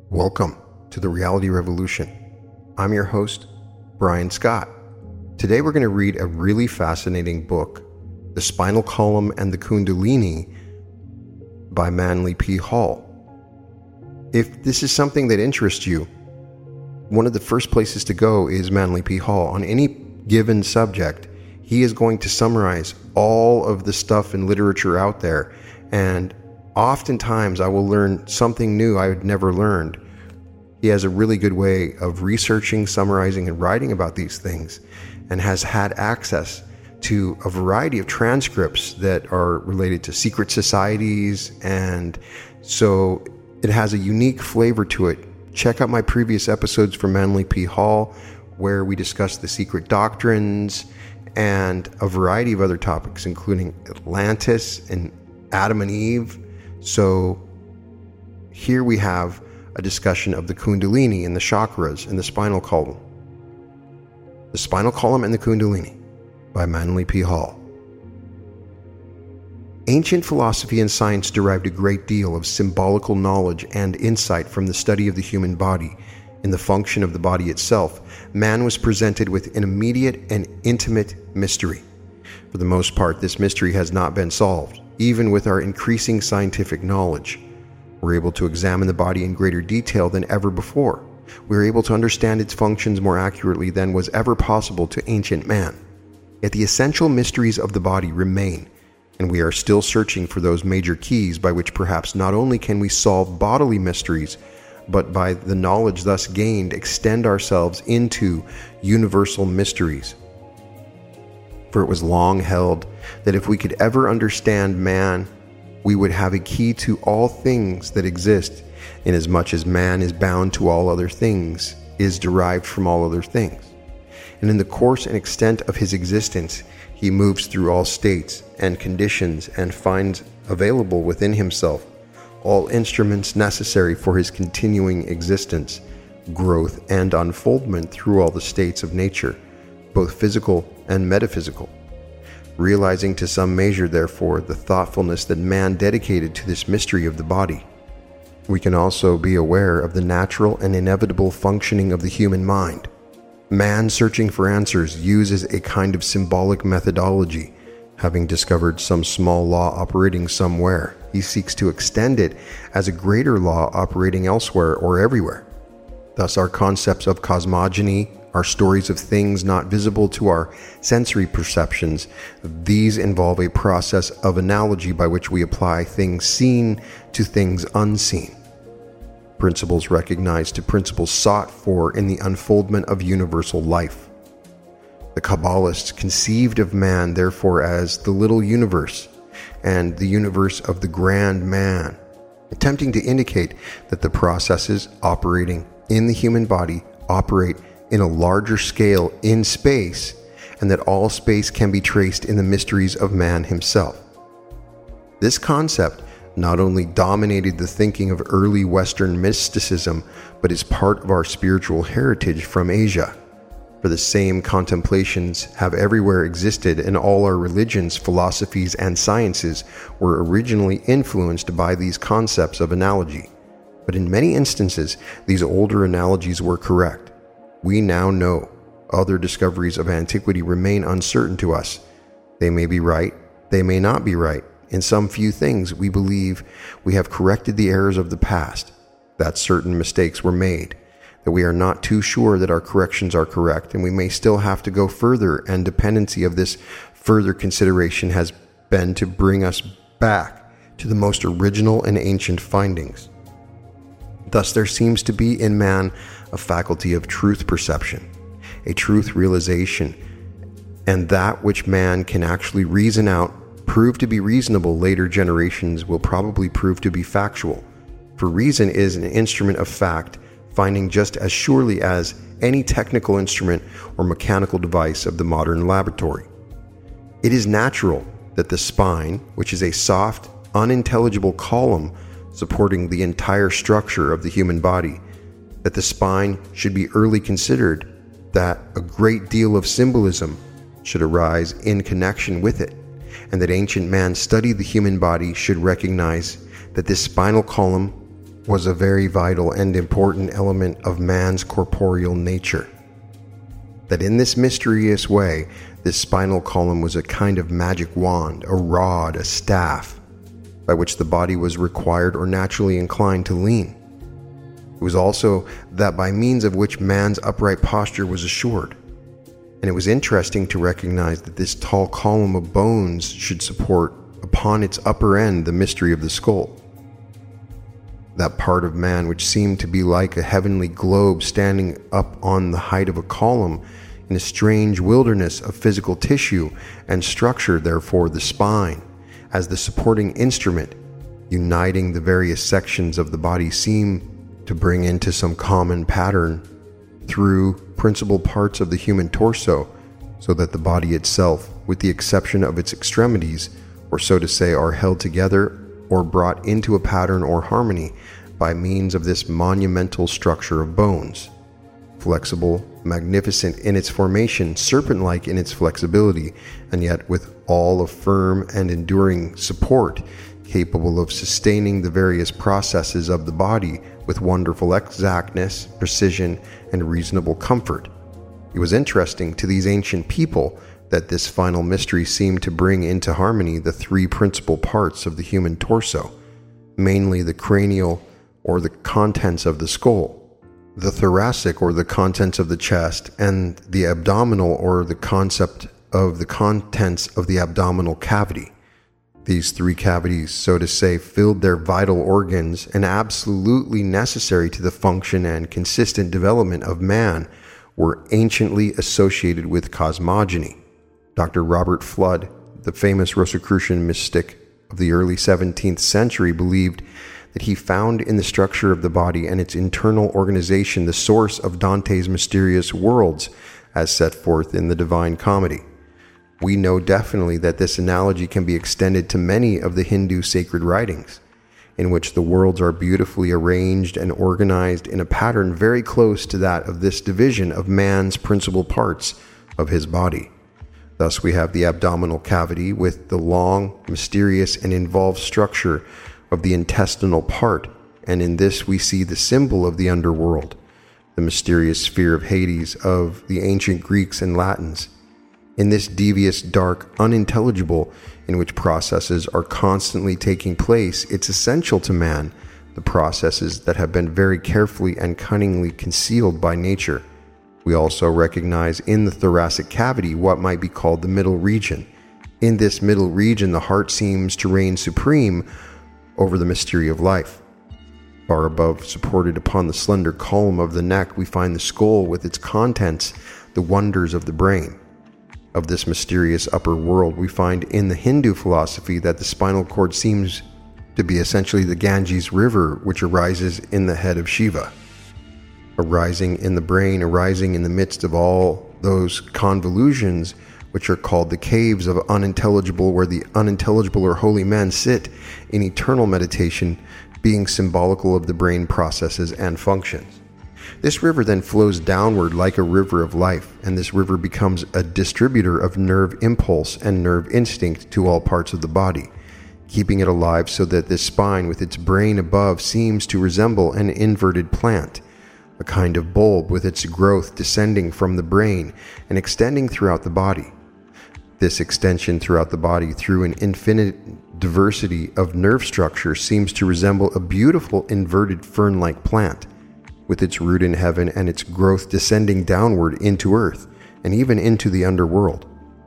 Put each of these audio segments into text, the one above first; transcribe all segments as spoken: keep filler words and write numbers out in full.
Welcome to the Reality Revolution. I'm your host, Brian Scott. Today we're going to read a really fascinating book, The Spinal Column and the Kundalini by Manly P. Hall. If this is something that interests you, one of the first places to go is Manly P. Hall. On any given subject, he is going to summarize all of the stuff and literature out there, and oftentimes I will learn something new I had never learned. He has a really good way of researching, summarizing, and writing about these things, and has had access to a variety of transcripts that are related to secret societies, and so it has a unique flavor to it. Check out my previous episodes for Manly P. Hall, where we discuss the secret doctrines and a variety of other topics, including Atlantis and Adam and Eve. So here we have a discussion of the Kundalini and the chakras and the spinal column. The Spinal Column and the Kundalini by Manly P. Hall. Ancient philosophy and science derived a great deal of symbolical knowledge and insight from the study of the human body. In the function of the body itself, man was presented with an immediate and intimate mystery. For the most part, this mystery has not been solved. Even with our increasing scientific knowledge, we're able to examine the body in greater detail than ever before. We're able to understand its functions more accurately than was ever possible to ancient man. Yet the essential mysteries of the body remain, and we are still searching for those major keys by which perhaps not only can we solve bodily mysteries, but by the knowledge thus gained, extend ourselves into universal mysteries. For it was long held that if we could ever understand man, we would have a key to all things that exist, inasmuch as man is bound to all other things, is derived from all other things. And in the course and extent of his existence, he moves through all states and conditions and finds available within himself all instruments necessary for his continuing existence, growth, and unfoldment through all the states of nature, both physical and metaphysical. Realizing to some measure, therefore, the thoughtfulness that man dedicated to this mystery of the body, we can also be aware of the natural and inevitable functioning of the human mind. Man, searching for answers, uses a kind of symbolic methodology. Having discovered some small law operating somewhere, he seeks to extend it as a greater law operating elsewhere or everywhere. Thus, our concepts of cosmogony, our stories of things not visible to our sensory perceptions, these involve a process of analogy by which we apply things seen to things unseen. Principles recognized to principles sought for in the unfoldment of universal life. The Kabbalists conceived of man, therefore, as the little universe and the universe of the grand man, attempting to indicate that the processes operating in the human body operate in a larger scale in space, and that all space can be traced in the mysteries of man himself. This concept not only dominated the thinking of early Western mysticism, but is part of our spiritual heritage from Asia. For the same contemplations have everywhere existed, and all our religions, philosophies, and sciences were originally influenced by these concepts of analogy. But in many instances, these older analogies were correct. We now know other discoveries of antiquity remain uncertain to us. They may be right, they may not be right. In some few things, we believe we have corrected the errors of the past, that certain mistakes were made, that we are not too sure that our corrections are correct, and we may still have to go further, and dependency of this further consideration has been to bring us back to the most original and ancient findings. Thus, there seems to be in man a faculty of truth perception, a truth realization, and that which man can actually reason out, prove to be reasonable, later generations will probably prove to be factual. For reason is an instrument of fact, finding just as surely as any technical instrument or mechanical device of the modern laboratory. It is natural that the spine, which is a soft, unintelligible column supporting the entire structure of the human body, that the spine should be early considered, that a great deal of symbolism should arise in connection with it, and that ancient man studied the human body should recognize that this spinal column was a very vital and important element of man's corporeal nature. That in this mysterious way, this spinal column was a kind of magic wand, a rod, a staff, by which the body was required or naturally inclined to lean. It was also that by means of which man's upright posture was assured. And it was interesting to recognize that this tall column of bones should support upon its upper end the mystery of the skull. That part of man which seemed to be like a heavenly globe standing up on the height of a column in a strange wilderness of physical tissue and structure, therefore the spine, as the supporting instrument, uniting the various sections of the body, seem to bring into some common pattern through principal parts of the human torso, so that the body itself, with the exception of its extremities, or so to say, are held together or brought into a pattern or harmony by means of this monumental structure of bones. Flexible, magnificent in its formation, serpent-like in its flexibility, and yet with all of firm and enduring support, capable of sustaining the various processes of the body with wonderful exactness, precision, and reasonable comfort. It was interesting to these ancient people that this final mystery seemed to bring into harmony the three principal parts of the human torso, mainly the cranial or the contents of the skull, the thoracic or the contents of the chest, and the abdominal or the concept of the contents of the abdominal cavity. These three cavities, so to say, filled their vital organs and absolutely necessary to the function and consistent development of man, were anciently associated with cosmogony. Doctor Robert Flood, the famous Rosicrucian mystic of the early seventeenth century, believed that he found in the structure of the body and its internal organization the source of Dante's mysterious worlds, as set forth in the Divine Comedy. We know definitely that this analogy can be extended to many of the Hindu sacred writings, in which the worlds are beautifully arranged and organized in a pattern very close to that of this division of man's principal parts of his body. Thus we have the abdominal cavity with the long, mysterious, and involved structure of the intestinal part, and in this we see the symbol of the underworld, the mysterious sphere of Hades of the ancient Greeks and Latins. In this devious, dark, unintelligible, in which processes are constantly taking place, it's essential to man, the processes that have been very carefully and cunningly concealed by nature. We also recognize in the thoracic cavity what might be called the middle region. In this middle region, the heart seems to reign supreme over the mystery of life. Far above, supported upon the slender column of the neck, we find the skull with its contents, the wonders of the brain. Of this mysterious upper world, we find in the Hindu philosophy that the spinal cord seems to be essentially the Ganges River, which arises in the head of Shiva. Arising in the brain, arising in the midst of all those convolutions, which are called the caves of unintelligible, where the unintelligible or holy men sit in eternal meditation, being symbolical of the brain processes and functions. This river then flows downward like a river of life, and this river becomes a distributor of nerve impulse and nerve instinct to all parts of the body, keeping it alive so that this spine with its brain above seems to resemble an inverted plant, a kind of bulb with its growth descending from the brain and extending throughout the body. This extension throughout the body through an infinite diversity of nerve structure seems to resemble a beautiful inverted fern-like plant, with its root in heaven and its growth descending downward into earth and even into the underworld.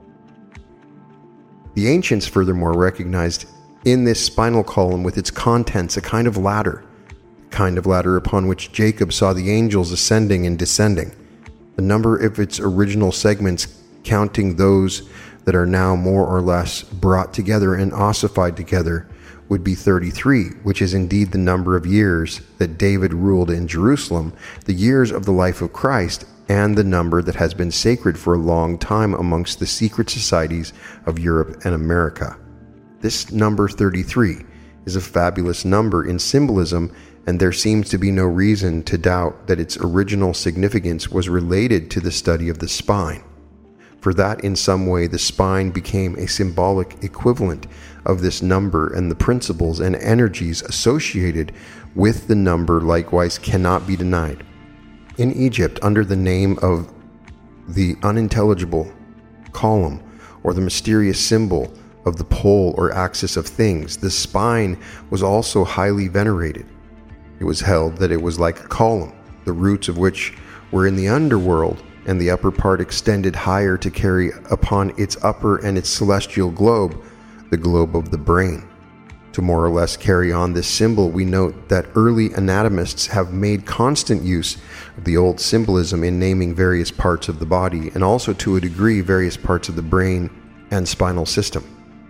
The ancients furthermore recognized in this spinal column with its contents a kind of ladder, a kind of ladder upon which Jacob saw the angels ascending and descending. The number of its original segments, counting those that are now more or less brought together and ossified together, would be thirty-three, which is indeed the number of years that David ruled in Jerusalem, the years of the life of Christ, and the number that has been sacred for a long time amongst the secret societies of Europe and America. This number thirty-three is a fabulous number in symbolism, and there seems to be no reason to doubt that its original significance was related to the study of the spine. For that in some way the spine became a symbolic equivalent of this number and the principles and energies associated with the number likewise cannot be denied. In Egypt, under the name of the unintelligible column, or the mysterious symbol of the pole or axis of things, the spine was also highly venerated. It was held that it was like a column, the roots of which were in the underworld, and the upper part extended higher to carry upon its upper and its celestial globe, the globe of the brain. To more or less carry on this symbol, we note that early anatomists have made constant use of the old symbolism in naming various parts of the body, and also to a degree various parts of the brain and spinal system.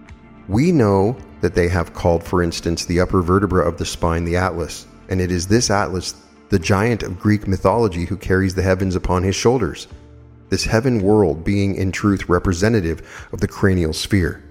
We know that they have called, for instance, the upper vertebra of the spine the Atlas, and it is this Atlas, the giant of Greek mythology, who carries the heavens upon his shoulders, this heaven world being in truth representative of the cranial sphere.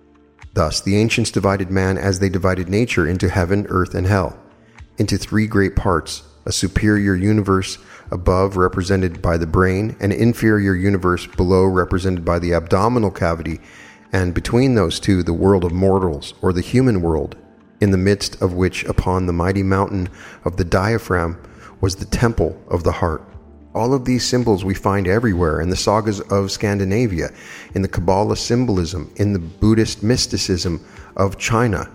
Thus, the ancients divided man as they divided nature into heaven, earth, and hell, into three great parts: a superior universe above represented by the brain, an inferior universe below represented by the abdominal cavity, and between those two the world of mortals, or the human world, in the midst of which upon the mighty mountain of the diaphragm was the temple of the heart. All of these symbols we find everywhere in the sagas of Scandinavia, in the Kabbalah symbolism, in the Buddhist mysticism of China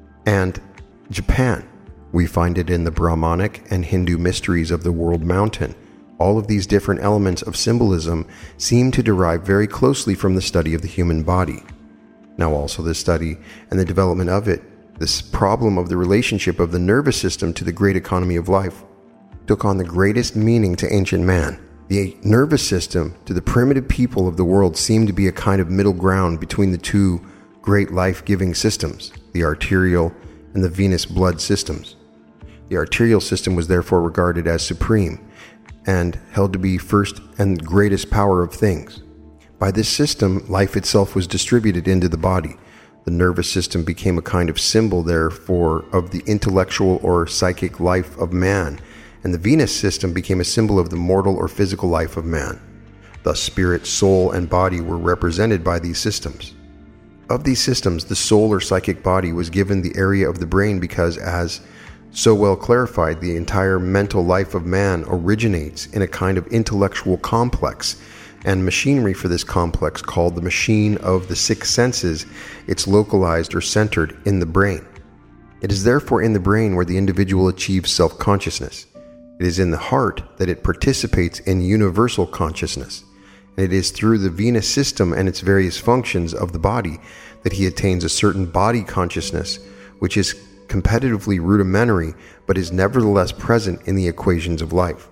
and Japan. We find it in the Brahmanic and Hindu mysteries of the world mountain. All of these different elements of symbolism seem to derive very closely from the study of the human body. Now also the study and the development of it, this problem of the relationship of the nervous system to the great economy of life, took on the greatest meaning to ancient man. The nervous system to the primitive people of the world seemed to be a kind of middle ground between the two great life-giving systems, the arterial and the venous blood systems. The arterial system was therefore regarded as supreme and held to be first and greatest power of things. By this system, life itself was distributed into the body. The nervous system became a kind of symbol, therefore, of the intellectual or psychic life of man, and the venous system became a symbol of the mortal or physical life of man. Thus, spirit, soul, and body were represented by these systems. Of these systems, the soul or psychic body was given the area of the brain because, as so well clarified, the entire mental life of man originates in a kind of intellectual complex, and machinery for this complex, called the machine of the six senses, it's localized or centered in the brain. It is therefore in the brain where the individual achieves self-consciousness. It is in the heart that it participates in universal consciousness, and it is through the venous system and its various functions of the body that he attains a certain body consciousness, which is competitively rudimentary but is nevertheless present in the equations of life.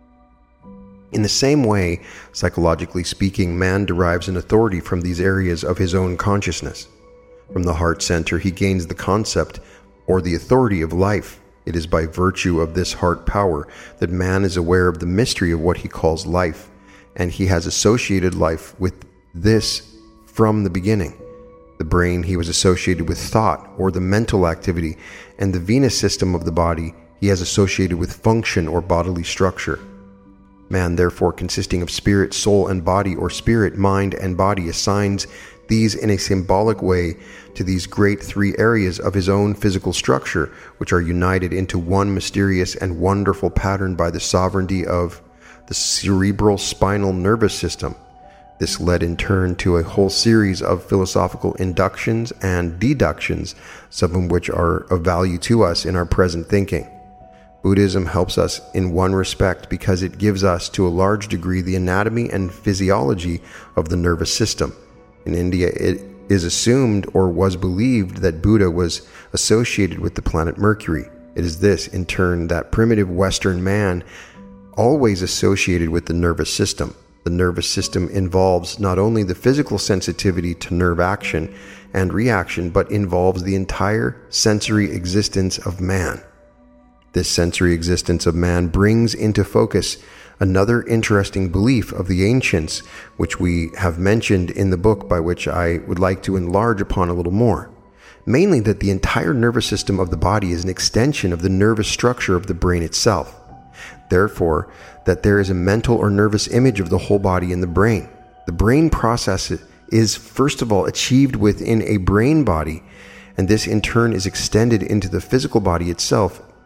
In the same way, psychologically speaking, man derives an authority from these areas of his own consciousness. From the heart center, he gains the concept or the authority of life. It is by virtue of this heart power that man is aware of the mystery of what he calls life, and he has associated life with this from the beginning. The brain he was associated with thought, or the mental activity, and the venous system of the body he has associated with function or bodily structure. Man, therefore, consisting of spirit, soul, and body, or spirit, mind, and body, assigns these in a symbolic way to these great three areas of his own physical structure, which are united into one mysterious and wonderful pattern by the sovereignty of the cerebral spinal nervous system. This led in turn to a whole series of philosophical inductions and deductions, some of which are of value to us in our present thinking. Buddhism helps us in one respect because it gives us to a large degree the anatomy and physiology of the nervous system. In India, it is assumed or was believed that Buddha was associated with the planet Mercury. It is this, in turn, that primitive Western man always associated with the nervous system. The nervous system involves not only the physical sensitivity to nerve action and reaction, but involves the entire sensory existence of man. This sensory existence of man brings into focus another interesting belief of the ancients, which we have mentioned in the book, by which I would like to enlarge upon a little more. Mainly that the entire nervous system of the body is an extension of the nervous structure of the brain itself. Therefore, that there is a mental or nervous image of the whole body in the brain. The brain process is, first of all, achieved within a brain body, and this in turn is extended into the physical body itself,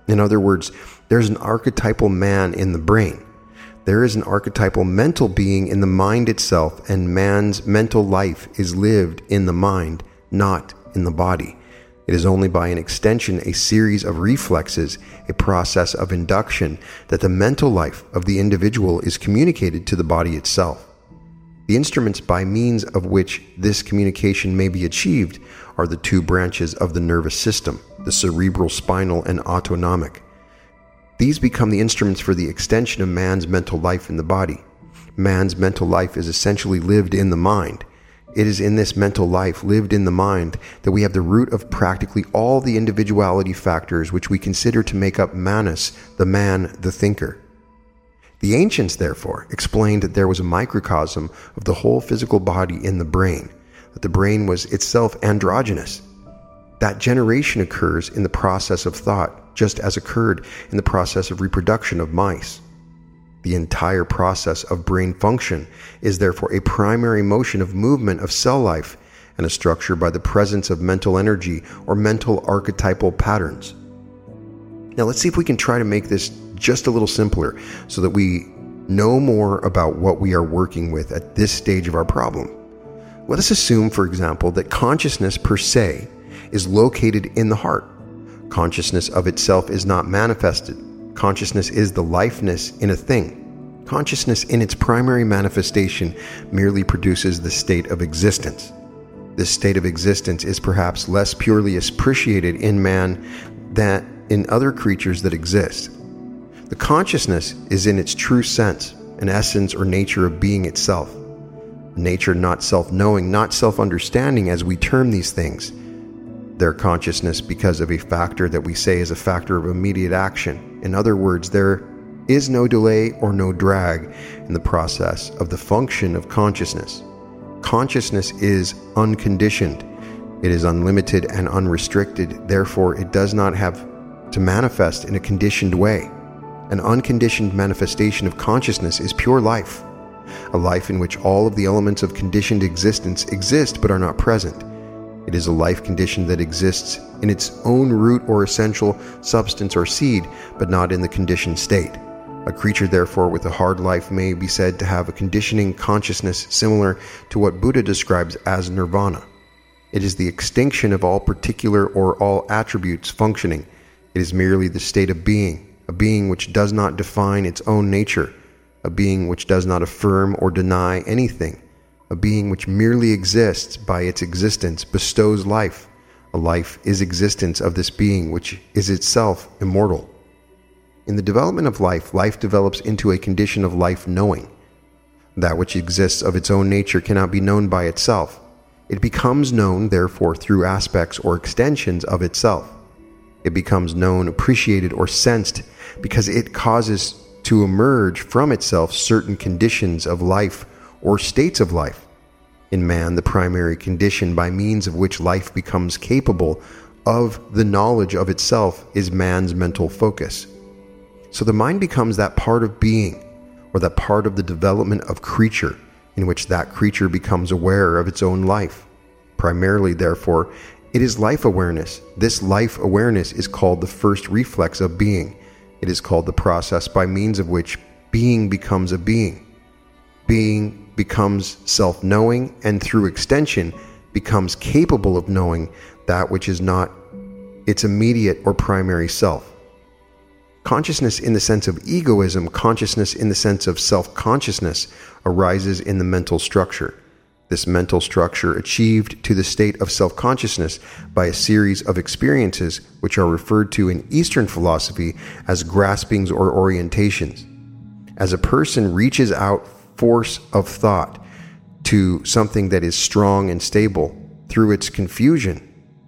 In other words, there's an archetypal man in the brain. There is an archetypal mental being in the mind itself, and man's mental life is lived in the mind, not in the body. It is only by an extension, a series of reflexes, a process of induction, that the mental life of the individual is communicated to the body itself. The instruments by means of which this communication may be achieved are the two branches of the nervous system, the cerebral, spinal, and autonomic. These become the instruments for the extension of man's mental life in the body. Man's mental life is essentially lived in the mind. It is in this mental life lived in the mind that we have the root of practically all the individuality factors which we consider to make up Manas, the man, the thinker. The ancients, therefore, explained that there was a microcosm of the whole physical body in the brain, that the brain was itself androgynous. That generation occurs in the process of thought, just as occurred in the process of reproduction of mice. The entire process of brain function is therefore a primary motion of movement of cell life and a structure by the presence of mental energy or mental archetypal patterns. Now let's see if we can try to make this just a little simpler so that we know more about what we are working with at this stage of our problem. Let us assume, for example, that consciousness per se is located in the heart. Consciousness of itself is not manifested. Consciousness is the lifeness in a thing. Consciousness in its primary manifestation merely produces the state of existence. This state of existence is perhaps less purely appreciated in man than in other creatures that exist. The consciousness is in its true sense, an essence or nature of being itself. Nature not self-knowing, not self-understanding as we term these things. Their consciousness because of a factor that we say is a factor of immediate action. In other words, there is no delay or no drag in the process of the function of consciousness. Consciousness is unconditioned. It is unlimited and unrestricted. Therefore, it does not have to manifest in a conditioned way. An unconditioned manifestation of consciousness is pure life, a life in which all of the elements of conditioned existence exist but are not present. It is a life condition that exists in its own root or essential substance or seed, but not in the conditioned state. A creature, therefore, with a hard life may be said to have a conditioning consciousness similar to what Buddha describes as nirvana. It is the extinction of all particular or all attributes functioning. It is merely the state of being, a being which does not define its own nature, a being which does not affirm or deny anything, a being which merely exists by its existence, bestows life. A life is existence of this being, which is itself immortal. In the development of life, life develops into a condition of life knowing. That which exists of its own nature cannot be known by itself. It becomes known, therefore, through aspects or extensions of itself. It becomes known, appreciated, or sensed because it causes to emerge from itself certain conditions of life or states of life. In man, the primary condition by means of which life becomes capable of the knowledge of itself is man's mental focus. So the mind becomes that part of being, or that part of the development of creature, in which that creature becomes aware of its own life. Primarily, therefore, it is life awareness. This life awareness is called the first reflex of being. It is called the process by means of which being becomes a being. Being becomes self-knowing, and through extension becomes capable of knowing that which is not its immediate or primary self. Consciousness in the sense of egoism, consciousness in the sense of self-consciousness, arises in the mental structure. This mental structure achieved to the state of self-consciousness by a series of experiences which are referred to in Eastern philosophy as graspings or orientations. As a person reaches out force of thought to something that is strong and stable through its confusion,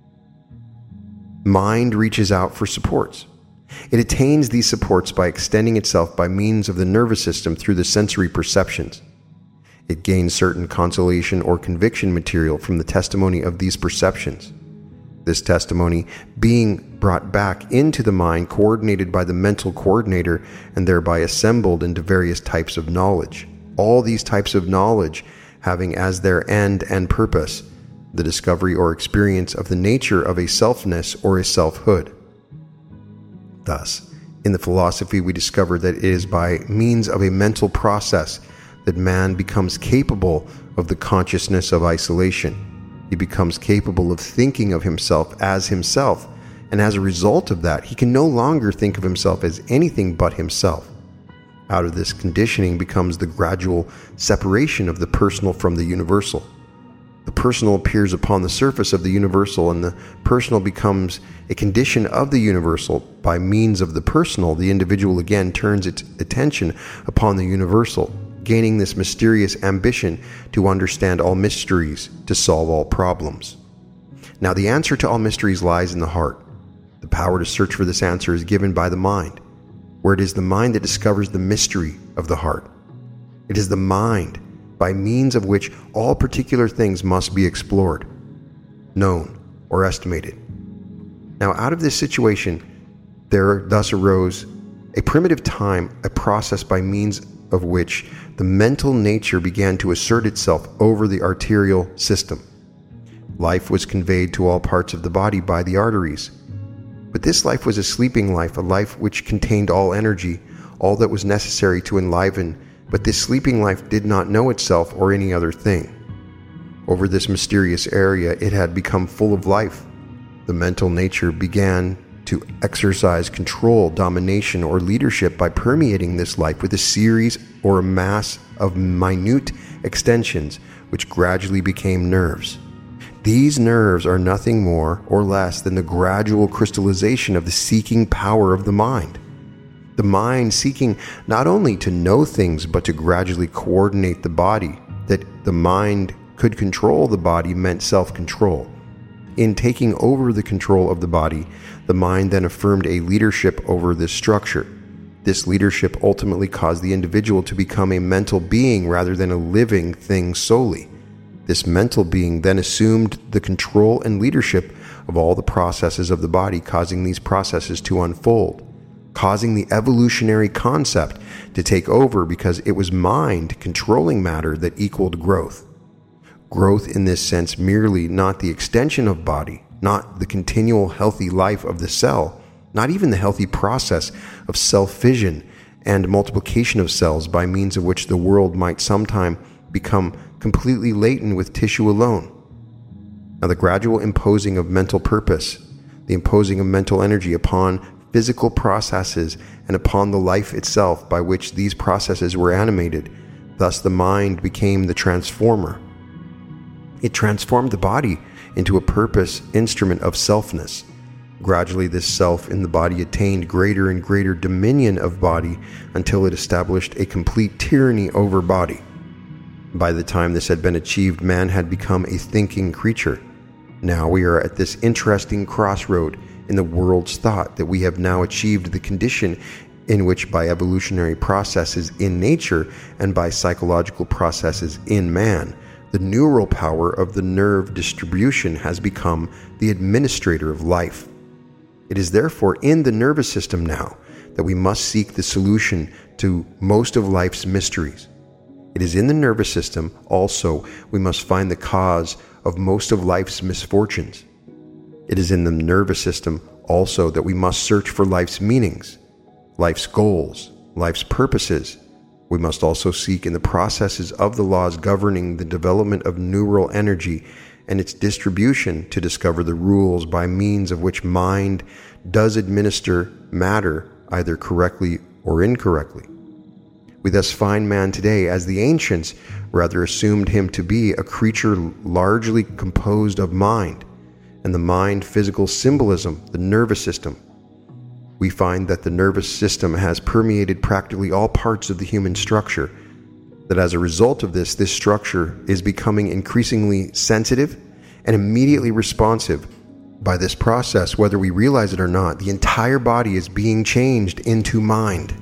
mind reaches out for supports. It attains these supports by extending itself by means of the nervous system through the sensory perceptions. It gains certain consolation or conviction material from the testimony of these perceptions. This testimony being brought back into the mind, coordinated by the mental coordinator, and thereby assembled into various types of knowledge. All these types of knowledge having as their end and purpose the discovery or experience of the nature of a selfness or a selfhood. Thus, in the philosophy, we discover that it is by means of a mental process that man becomes capable of the consciousness of isolation. He becomes capable of thinking of himself as himself, and as a result of that, he can no longer think of himself as anything but himself. Out of this conditioning becomes the gradual separation of the personal from the universal. The personal appears upon the surface of the universal, and the personal becomes a condition of the universal. By means of the personal, the individual again turns its attention upon the universal, gaining this mysterious ambition to understand all mysteries, to solve all problems. Now, the answer to all mysteries lies in the heart. The power to search for this answer is given by the mind, where it is the mind that discovers the mystery of the heart. It is the mind by means of which all particular things must be explored, known, or estimated. Now, out of this situation, there thus arose a primitive time, a process by means of which the mental nature began to assert itself over the arterial system. Life was conveyed to all parts of the body by the arteries. But this life was a sleeping life, a life which contained all energy, all that was necessary to enliven, but this sleeping life did not know itself or any other thing. Over this mysterious area, it had become full of life. The mental nature began to exercise control, domination, or leadership by permeating this life with a series or a mass of minute extensions, which gradually became nerves. These nerves are nothing more or less than the gradual crystallization of the seeking power of the mind. The mind seeking not only to know things, but to gradually coordinate the body. That the mind could control the body meant self-control. In taking over the control of the body, the mind then affirmed a leadership over this structure. This leadership ultimately caused the individual to become a mental being rather than a living thing solely. This mental being then assumed the control and leadership of all the processes of the body, causing these processes to unfold, causing the evolutionary concept to take over, because it was mind controlling matter that equaled growth. Growth in this sense merely not the extension of body, not the continual healthy life of the cell, not even the healthy process of self-fission and multiplication of cells by means of which the world might sometime become completely latent with tissue alone. Now, the gradual imposing of mental purpose, the imposing of mental energy upon physical processes and upon the life itself by which these processes were animated, thus the mind became the transformer. It transformed the body into a purpose instrument of selfness. Gradually, this self in the body attained greater and greater dominion of body until it established a complete tyranny over body. By the time this had been achieved, man had become a thinking creature. Now we are at this interesting crossroad in the world's thought, that we have now achieved the condition in which, by evolutionary processes in nature and by psychological processes in man, the neural power of the nerve distribution has become the administrator of life. It is therefore in the nervous system now that we must seek the solution to most of life's mysteries. It is in the nervous system also we must find the cause of most of life's misfortunes. It is in the nervous system also that we must search for life's meanings, life's goals, life's purposes. We must also seek in the processes of the laws governing the development of neural energy and its distribution to discover the rules by means of which mind does administer matter either correctly or incorrectly. We thus find man today, as the ancients rather assumed him to be, a creature largely composed of mind, and the mind physical symbolism, the nervous system. We find that the nervous system has permeated practically all parts of the human structure, that as a result of this, this structure is becoming increasingly sensitive and immediately responsive. By this process, whether we realize it or not, the entire body is being changed into mind.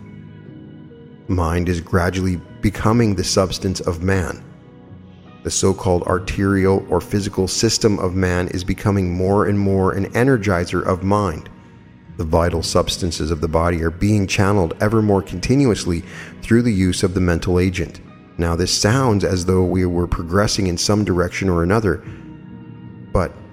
Mind is gradually becoming the substance of man. The so-called arterial or physical system of man is becoming more and more an energizer of mind. The vital substances of the body are being channeled ever more continuously through the use of the mental agent. Now, this sounds as though we were progressing in some direction or another, but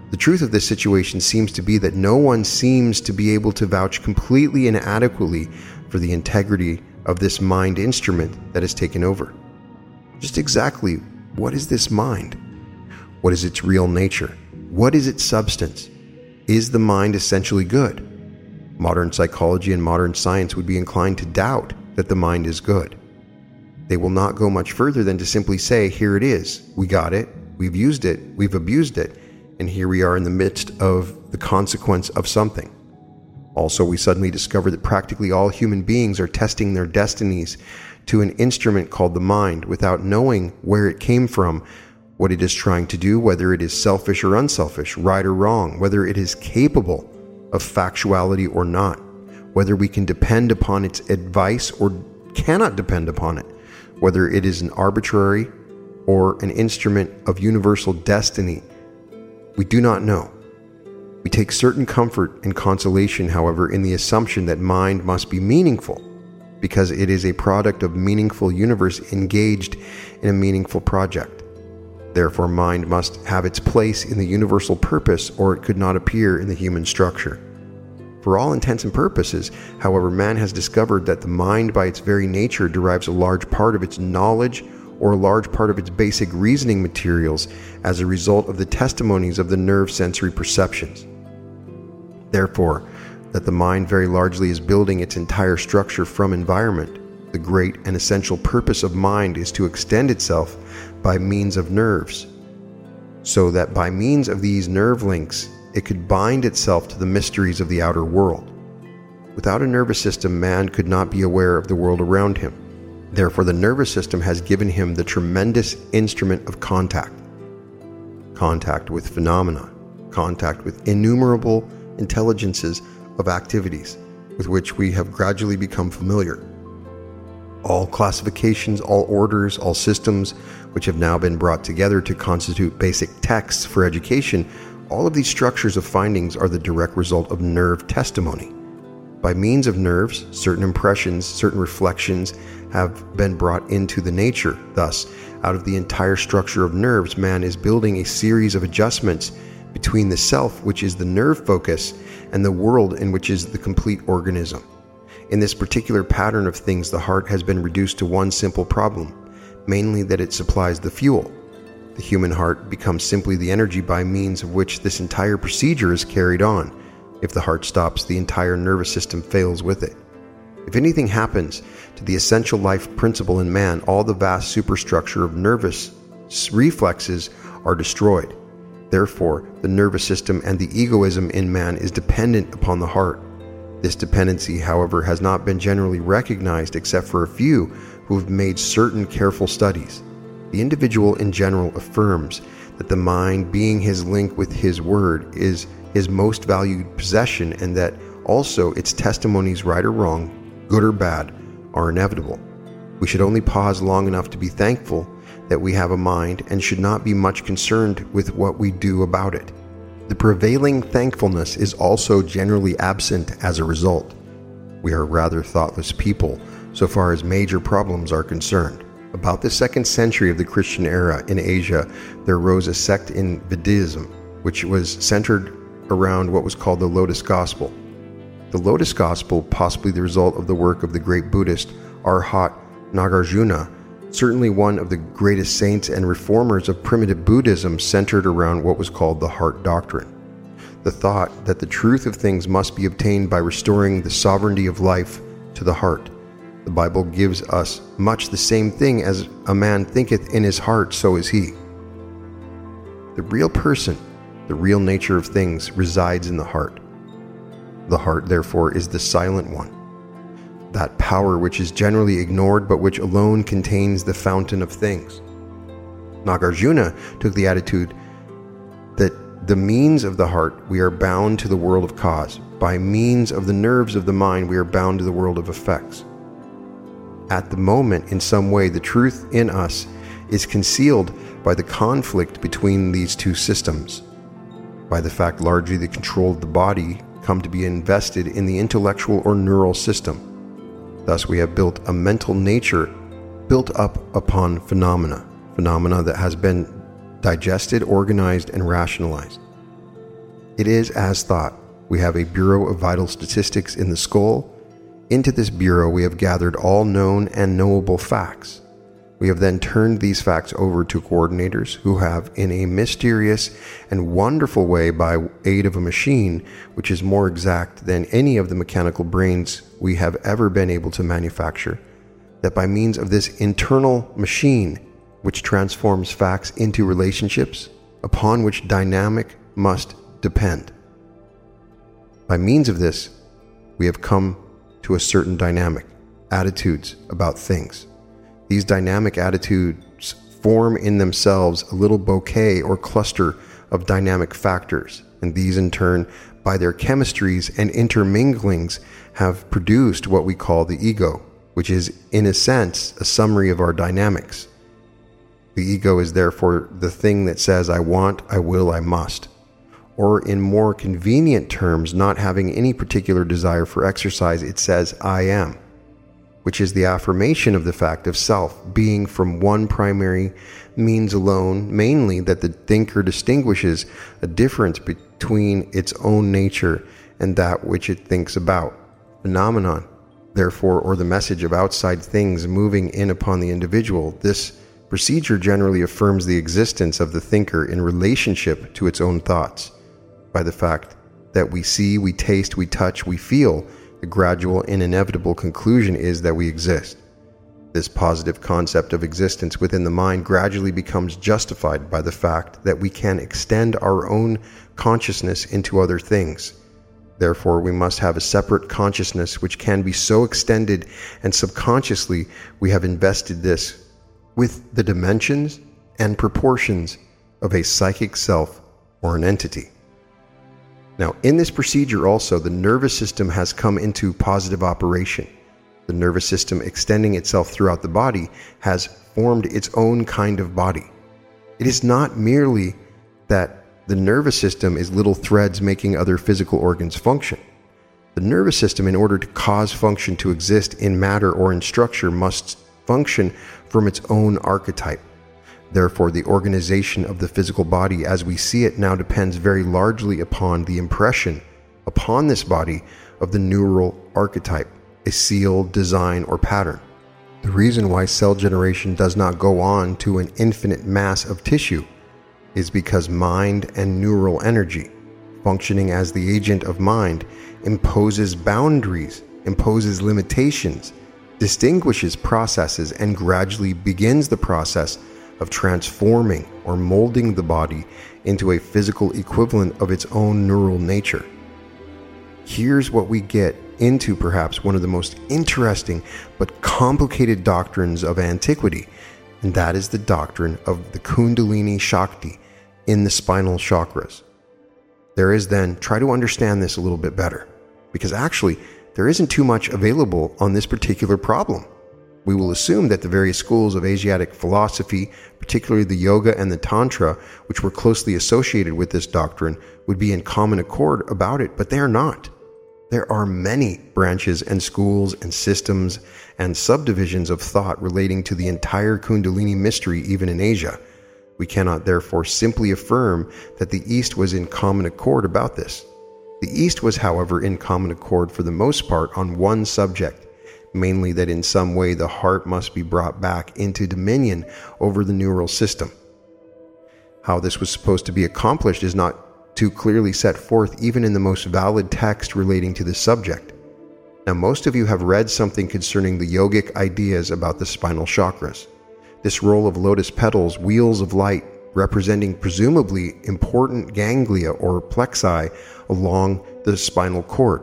The truth of this situation seems to be that no one seems to be able to vouch completely and adequately for the integrity of this mind instrument that has taken over. Just exactly what is this mind? What is its real nature? What is its substance? Is the mind essentially good? Modern psychology and modern science would be inclined to doubt that the mind is good. They will not go much further than to simply say, here it is, we got it, we've used it, we've abused it, and here we are in the midst of the consequence of something. Also, we suddenly discover that practically all human beings are testing their destinies to an instrument called the mind without knowing where it came from, what it is trying to do, whether it is selfish or unselfish, right or wrong, whether it is capable of factuality or not, whether we can depend upon its advice or cannot depend upon it, whether it is an arbitrary or an instrument of universal destiny. We do not know. We take certain comfort and consolation, however, in the assumption that mind must be meaningful, because it is a product of meaningful universe engaged in a meaningful project. Therefore, mind must have its place in the universal purpose, or it could not appear in the human structure. For all intents and purposes, however, man has discovered that the mind by its very nature derives a large part of its knowledge or a large part of its basic reasoning materials as a result of the testimonies of the nerve sensory perceptions. Therefore, that the mind very largely is building its entire structure from environment. The great and essential purpose of mind is to extend itself by means of nerves, so that by means of these nerve links, it could bind itself to the mysteries of the outer world. Without a nervous system, man could not be aware of the world around him. Therefore, the nervous system has given him the tremendous instrument of contact. Contact with phenomena, contact with innumerable intelligences of activities with which we have gradually become familiar. All classifications, all orders, all systems which have now been brought together to constitute basic texts for education, all of these structures of findings are the direct result of nerve testimony. By means of nerves, certain impressions, certain reflections have been brought into the nature. Thus, out of the entire structure of nerves, man is building a series of adjustments between the self, which is the nerve focus, and the world, in which is the complete organism. In this particular pattern of things, the heart has been reduced to one simple problem, mainly that it supplies the fuel. The human heart becomes simply the energy by means of which this entire procedure is carried on. If the heart stops, the entire nervous system fails with it. If anything happens to the essential life principle in man, all the vast superstructure of nervous reflexes are destroyed. Therefore, the nervous system and the egoism in man is dependent upon the heart. This dependency, however, has not been generally recognized except for a few who have made certain careful studies. The individual in general affirms that the mind, being his link with his word, is his most valued possession, and that also its testimonies, right or wrong, good or bad, are inevitable. We should only pause long enough to be thankful that we have a mind, and should not be much concerned with what we do about it. The prevailing thankfulness is also generally absent as a result. We are rather thoughtless people so far as major problems are concerned. About the second century of the Christian era in Asia, there arose a sect in Vedism, which was centered around what was called the Lotus Gospel. The Lotus Gospel, possibly the result of the work of the great Buddhist Arhat Nagarjuna, certainly one of the greatest saints and reformers of primitive Buddhism, centered around what was called the heart doctrine. The thought that the truth of things must be obtained by restoring the sovereignty of life to the heart. The Bible gives us much the same thing as a man thinketh in his heart, so is he. The real person, the real nature of things, resides in the heart. The heart, therefore, is the silent one, that power which is generally ignored but which alone contains the fountain of things. Nagarjuna took the attitude that the means of the heart we are bound to the world of cause. By means of the nerves of the mind we are bound to the world of effects. At the moment, in some way, the truth in us is concealed by the conflict between these two systems, by the fact largely the control of the body come to be invested in the intellectual or neural system. Thus, we have built a mental nature built up upon phenomena, phenomena that has been digested, organized, and rationalized. It is as thought. We have a Bureau of Vital Statistics in the skull. Into this bureau we have gathered all known and knowable facts. We have then turned these facts over to coordinators who have, in a mysterious and wonderful way by aid of a machine which is more exact than any of the mechanical brains we have ever been able to manufacture, that by means of this internal machine which transforms facts into relationships upon which dynamic must depend. By means of this, we have come to a certain dynamic, attitudes about things. These dynamic attitudes form in themselves a little bouquet or cluster of dynamic factors, and these in turn, by their chemistries and interminglings, have produced what we call the ego, which is, in a sense, a summary of our dynamics. The ego is therefore the thing that says, I want, I will, I must. Or in more convenient terms, not having any particular desire for exercise, it says, I am, which is the affirmation of the fact of self being from one primary means alone, mainly that the thinker distinguishes a difference between its own nature and that which it thinks about, phenomenon, therefore, or the message of outside things moving in upon the individual. This procedure generally affirms the existence of the thinker in relationship to its own thoughts, by the fact that we see, we taste, we touch, we feel. The gradual and inevitable conclusion is that we exist. This positive concept of existence within the mind gradually becomes justified by the fact that we can extend our own consciousness into other things. Therefore, we must have a separate consciousness which can be so extended, and subconsciously we have invested this with the dimensions and proportions of a psychic self or an entity. Now, in this procedure also, the nervous system has come into positive operation. The nervous system, extending itself throughout the body, has formed its own kind of body. It is not merely that the nervous system is little threads making other physical organs function. The nervous system, in order to cause function to exist in matter or in structure, must function from its own archetype. Therefore, the organization of the physical body as we see it now depends very largely upon the impression upon this body of the neural archetype, a seal, design, or pattern. The reason why cell generation does not go on to an infinite mass of tissue is because mind and neural energy, functioning as the agent of mind, imposes boundaries, imposes limitations, distinguishes processes, and gradually begins the process of transforming or molding the body into a physical equivalent of its own neural nature. Here's what we get into perhaps one of the most interesting but complicated doctrines of antiquity, and that is the doctrine of the Kundalini Shakti in the spinal chakras. There is then, try to understand this a little bit better, because actually there isn't too much available on this particular problem. We will assume that the various schools of Asiatic philosophy, particularly the Yoga and the Tantra, which were closely associated with this doctrine, would be in common accord about it, but they are not. There are many branches and schools and systems and subdivisions of thought relating to the entire Kundalini mystery, even in Asia. We cannot therefore simply affirm that the East was in common accord about this. The East was, however, in common accord for the most part on one subject, mainly that in some way the heart must be brought back into dominion over the neural system. How this was supposed to be accomplished is not too clearly set forth even in the most valid text relating to this subject. Now, most of you have read something concerning the yogic ideas about the spinal chakras. This roll of lotus petals, wheels of light, representing presumably important ganglia or plexi along the spinal cord.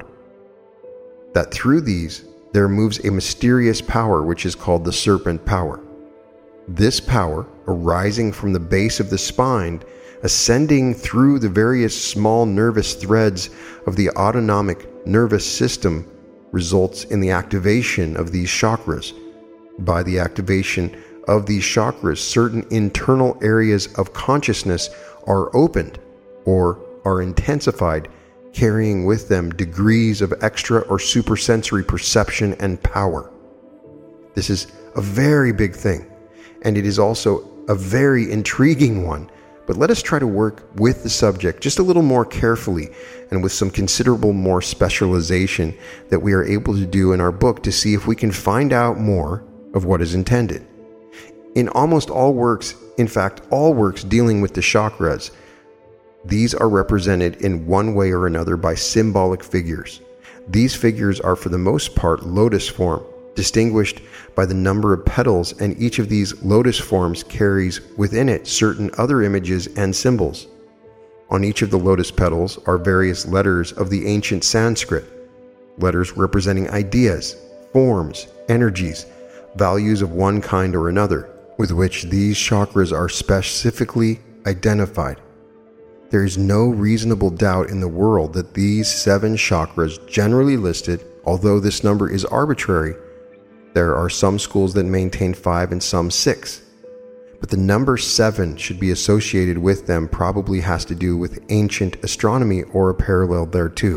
That through these, there moves a mysterious power which is called the serpent power. This power, arising from the base of the spine, ascending through the various small nervous threads of the autonomic nervous system, results in the activation of these chakras. By the activation of these chakras, certain internal areas of consciousness are opened or are intensified, carrying with them degrees of extra or supersensory perception and power. This is a very big thing, and it is also a very intriguing one, But let us try to work with the subject just a little more carefully and with some considerable more specialization that we are able to do in our book to see if we can find out more of what is intended. In almost all works, in fact, all works dealing with the chakras, these are represented in one way or another by symbolic figures. These figures are for the most part lotus form, distinguished by the number of petals, and each of these lotus forms carries within it certain other images and symbols. On each of the lotus petals are various letters of the ancient Sanskrit, letters representing ideas, forms, energies, values of one kind or another, with which these chakras are specifically identified. There is no reasonable doubt in the world that these seven chakras generally listed, although this number is arbitrary, there are some schools that maintain five and some six. But the number seven should be associated with them probably has to do with ancient astronomy or a parallel thereto.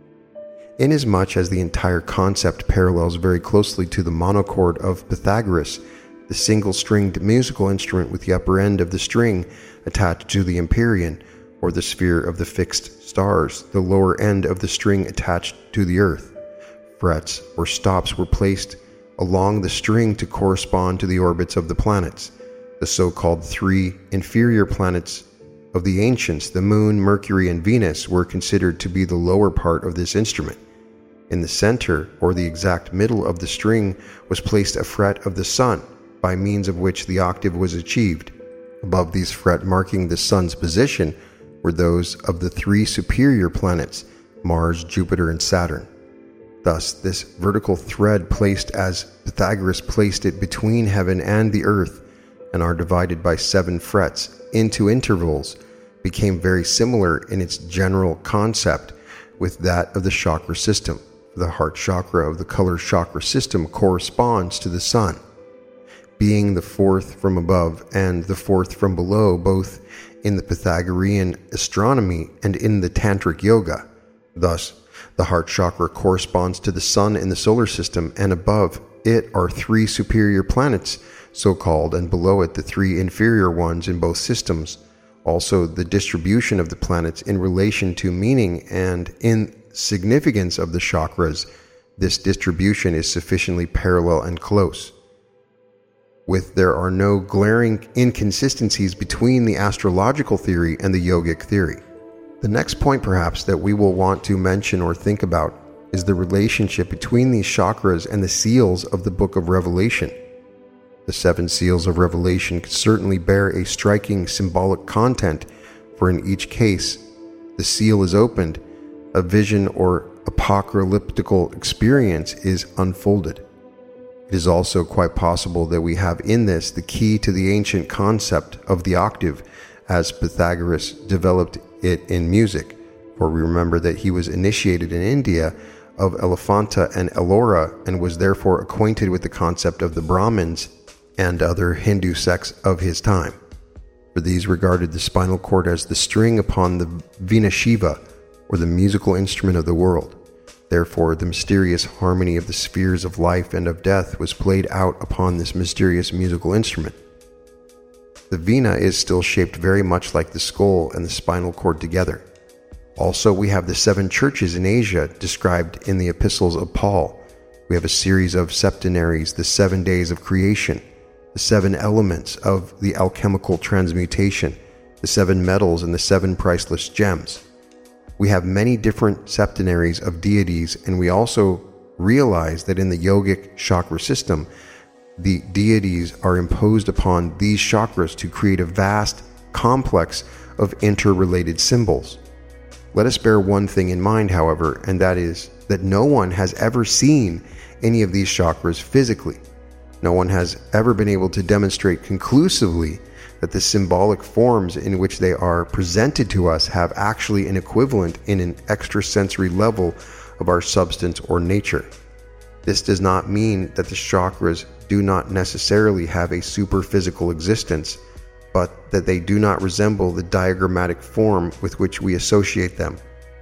Inasmuch as the entire concept parallels very closely to the monochord of Pythagoras, the single-stringed musical instrument with the upper end of the string attached to the empyrean, or the sphere of the fixed stars, the lower end of the string attached to the earth. Frets or stops were placed along the string to correspond to the orbits of the planets. The so-called three inferior planets of the ancients, the Moon, Mercury, and Venus, were considered to be the lower part of this instrument. In the center, or the exact middle of the string, was placed a fret of the Sun, by means of which the octave was achieved. Above these fret marking the Sun's position were those of the three superior planets, Mars, Jupiter, and Saturn. Thus, this vertical thread, placed as Pythagoras placed it between heaven and the earth, and are divided by seven frets into intervals, became very similar in its general concept with that of the chakra system. The heart chakra of the color chakra system corresponds to the sun, being the fourth from above and the fourth from below, both in the Pythagorean astronomy and in the Tantric yoga. Thus, the heart chakra corresponds to the sun in the solar system, and above it are three superior planets, so-called, and below it the three inferior ones in both systems. Also, the distribution of the planets in relation to meaning and in significance of the chakras, this distribution is sufficiently parallel and close. With there are no glaring inconsistencies between the astrological theory and the yogic theory. The next point perhaps that we will want to mention or think about is the relationship between these chakras and the seals of the Book of Revelation. The seven seals of Revelation certainly bear a striking symbolic content, for in each case the seal is opened, a vision or apocalyptical experience is unfolded. It is also quite possible that we have in this the key to the ancient concept of the octave, as Pythagoras developed it in music, for we remember that he was initiated in India of Elephanta and Ellora, and was therefore acquainted with the concept of the Brahmins and other Hindu sects of his time. For these regarded the spinal cord as the string upon the Vina Shiva, or the musical instrument of the world. Therefore, the mysterious harmony of the spheres of life and of death was played out upon this mysterious musical instrument. The vina is still shaped very much like the skull and the spinal cord together. Also, we have the seven churches in Asia described in the epistles of Paul. We have a series of septenaries, the seven days of creation, the seven elements of the alchemical transmutation, the seven metals, and the seven priceless gems. We have many different septenaries of deities, and we also realize that in the yogic chakra system, the deities are imposed upon these chakras to create a vast complex of interrelated symbols. Let us bear one thing in mind, however, and that is that no one has ever seen any of these chakras physically. No one has ever been able to demonstrate conclusively that the symbolic forms in which they are presented to us have actually an equivalent in an extrasensory level of our substance or nature. This does not mean that the chakras do not necessarily have a superphysical existence, but that they do not resemble the diagrammatic form with which we associate them.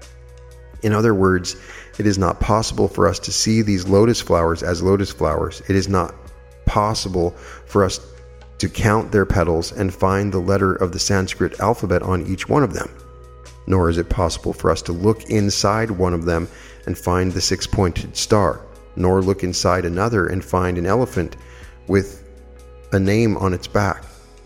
In other words, it is not possible for us to see these lotus flowers as lotus flowers. It is not possible for us to count their petals and find the letter of the Sanskrit alphabet on each one of them. Nor is it possible for us to look inside one of them and find the six-pointed star, nor look inside another and find an elephant with a name on its back.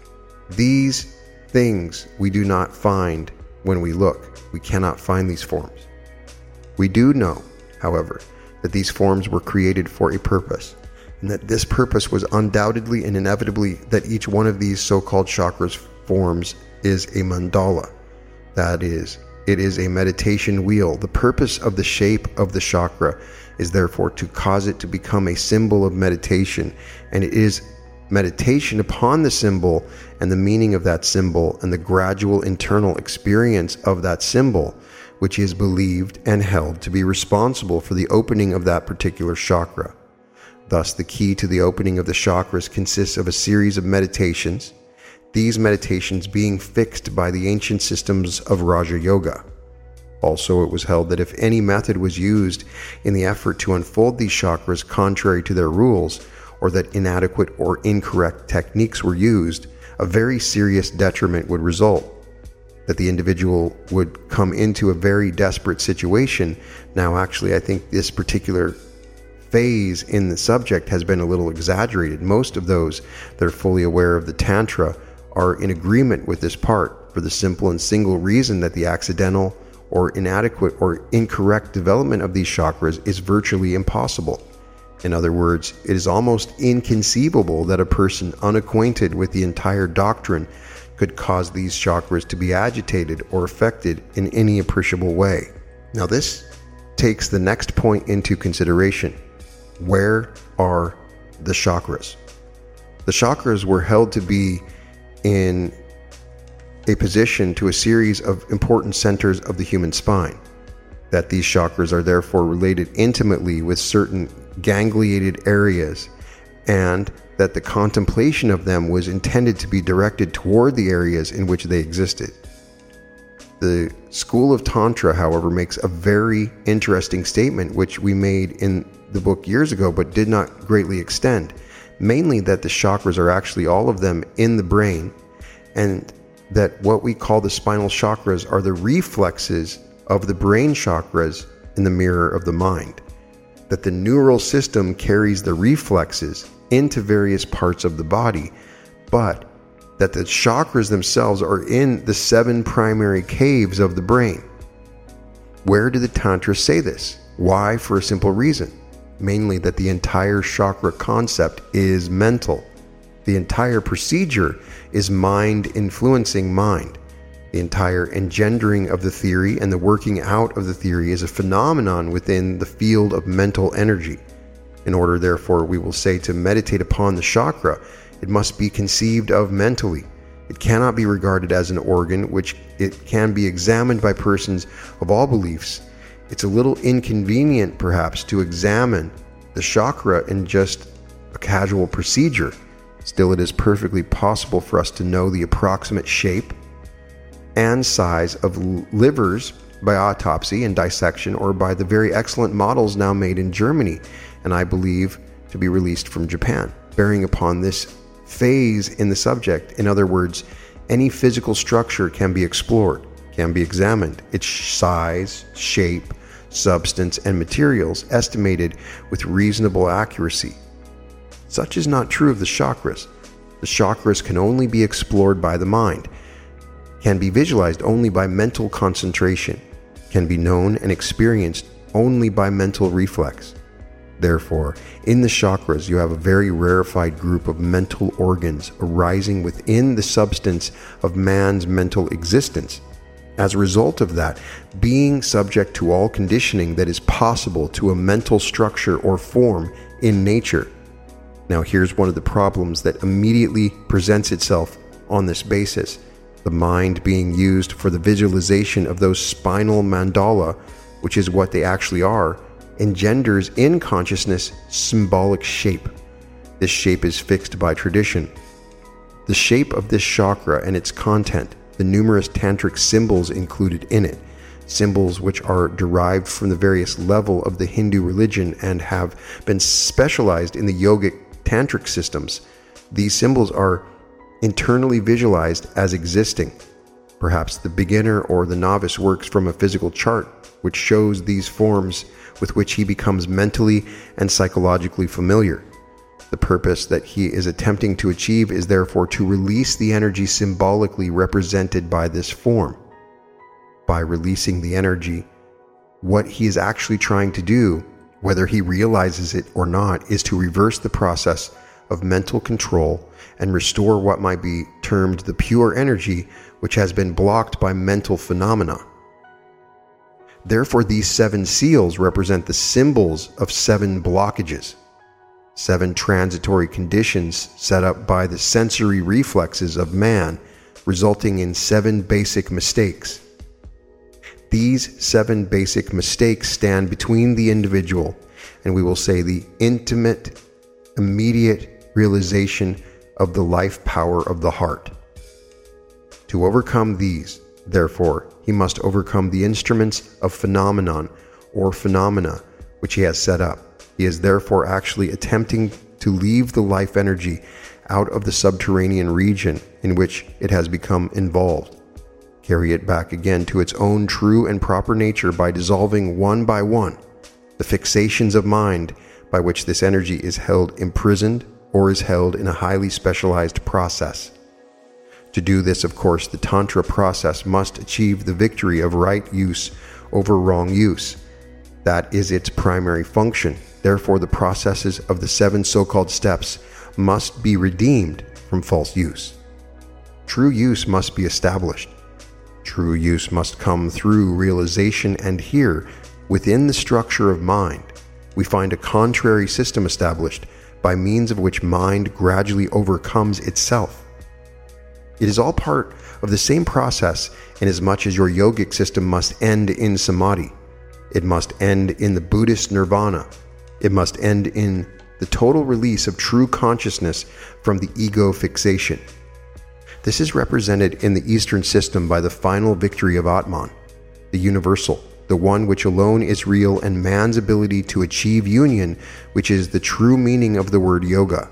These things we do not find when we look. We cannot find these forms. We do know, however, that these forms were created for a purpose, and that this purpose was undoubtedly and inevitably that each one of these so-called chakras forms is a mandala. That is, it is a meditation wheel. The purpose of the shape of the chakra is therefore to cause it to become a symbol of meditation, and it is meditation upon the symbol and the meaning of that symbol and the gradual internal experience of that symbol, which is believed and held to be responsible for the opening of that particular chakra. Thus, the key to the opening of the chakras consists of a series of meditations, these meditations being fixed by the ancient systems of Raja Yoga. Also, it was held that if any method was used in the effort to unfold these chakras contrary to their rules, or that inadequate or incorrect techniques were used, a very serious detriment would result, that the individual would come into a very desperate situation. Now, actually, I think this particular phase in the subject has been a little exaggerated. Most of those that are fully aware of the Tantra are in agreement with this part, for the simple and single reason that the accidental or inadequate or incorrect development of these chakras is virtually impossible. In other words, it is almost inconceivable that a person unacquainted with the entire doctrine could cause these chakras to be agitated or affected in any appreciable way. Now, this takes the next point into consideration. Where are the chakras? The chakras were held to be in a position to a series of important centers of the human spine, that these chakras are therefore related intimately with certain gangliated areas, and that the contemplation of them was intended to be directed toward the areas in which they existed. The school of Tantra, however, makes a very interesting statement, which we made in the book years ago but did not greatly extend, mainly that the chakras are actually all of them in the brain, and that what we call the spinal chakras are the reflexes of the brain chakras in the mirror of the mind, that the neural system carries the reflexes into various parts of the body, but that the chakras themselves are in the seven primary caves of the brain. Where do the Tantra say this? Why? For a simple reason, mainly that the entire chakra concept is mental. The entire procedure is mind influencing mind. The entire engendering of the theory and the working out of the theory is a phenomenon within the field of mental energy. In order, therefore, we will say to meditate upon the chakra, it must be conceived of mentally. It cannot be regarded as an organ, which it can be examined by persons of all beliefs. It's a little inconvenient, perhaps, to examine the chakra in just a casual procedure. Still, it is perfectly possible for us to know the approximate shape and size of livers by autopsy and dissection, or by the very excellent models now made in Germany, and I believe to be released from Japan, bearing upon this phase in the subject. In other words, any physical structure can be explored, can be examined, its size, shape, substance, and materials estimated with reasonable accuracy. Such is not true of the chakras. The chakras can only be explored by the mind, can be visualized only by mental concentration, can be known and experienced only by mental reflex. Therefore, in the chakras, you have a very rarefied group of mental organs arising within the substance of man's mental existence. As a result of that, being subject to all conditioning that is possible to a mental structure or form in nature. Now, here's one of the problems that immediately presents itself on this basis. The mind being used for the visualization of those spinal mandala, which is what they actually are, engenders in consciousness symbolic shape. This shape is fixed by tradition. The shape of this chakra and its content, the numerous tantric symbols included in it, symbols which are derived from the various level of the Hindu religion and have been specialized in the yogic tantric systems. These symbols are internally visualized as existing. Perhaps the beginner or the novice works from a physical chart which shows these forms with which he becomes mentally and psychologically familiar. The purpose that he is attempting to achieve is therefore to release the energy symbolically represented by this form. By releasing the energy, what he is actually trying to do, whether he realizes it or not, is to reverse the process of mental control and restore what might be termed the pure energy which has been blocked by mental phenomena. Therefore, these seven seals represent the symbols of seven blockages, seven transitory conditions set up by the sensory reflexes of man, resulting in seven basic mistakes. These seven basic mistakes stand between the individual and, we will say, the intimate, immediate realization of the life power of the heart. To overcome these, therefore, he must overcome the instruments of phenomenon or phenomena which he has set up. He is therefore actually attempting to leave the life energy out of the subterranean region in which it has become involved, carry it back again to its own true and proper nature by dissolving one by one the fixations of mind by which this energy is held imprisoned or is held in a highly specialized process. To do this, of course, the Tantra process must achieve the victory of right use over wrong use. That is its primary function. Therefore, the processes of the seven so-called steps must be redeemed from false use. True use must be established. True use must come through realization, and here, within the structure of mind, we find a contrary system established by means of which mind gradually overcomes itself. It is all part of the same process inasmuch as your yogic system must end in samadhi. It must end in the Buddhist nirvana. It must end in the total release of true consciousness from the ego fixation. This is represented in the Eastern system by the final victory of Atman, the universal, the one which alone is real, and man's ability to achieve union, which is the true meaning of the word yoga.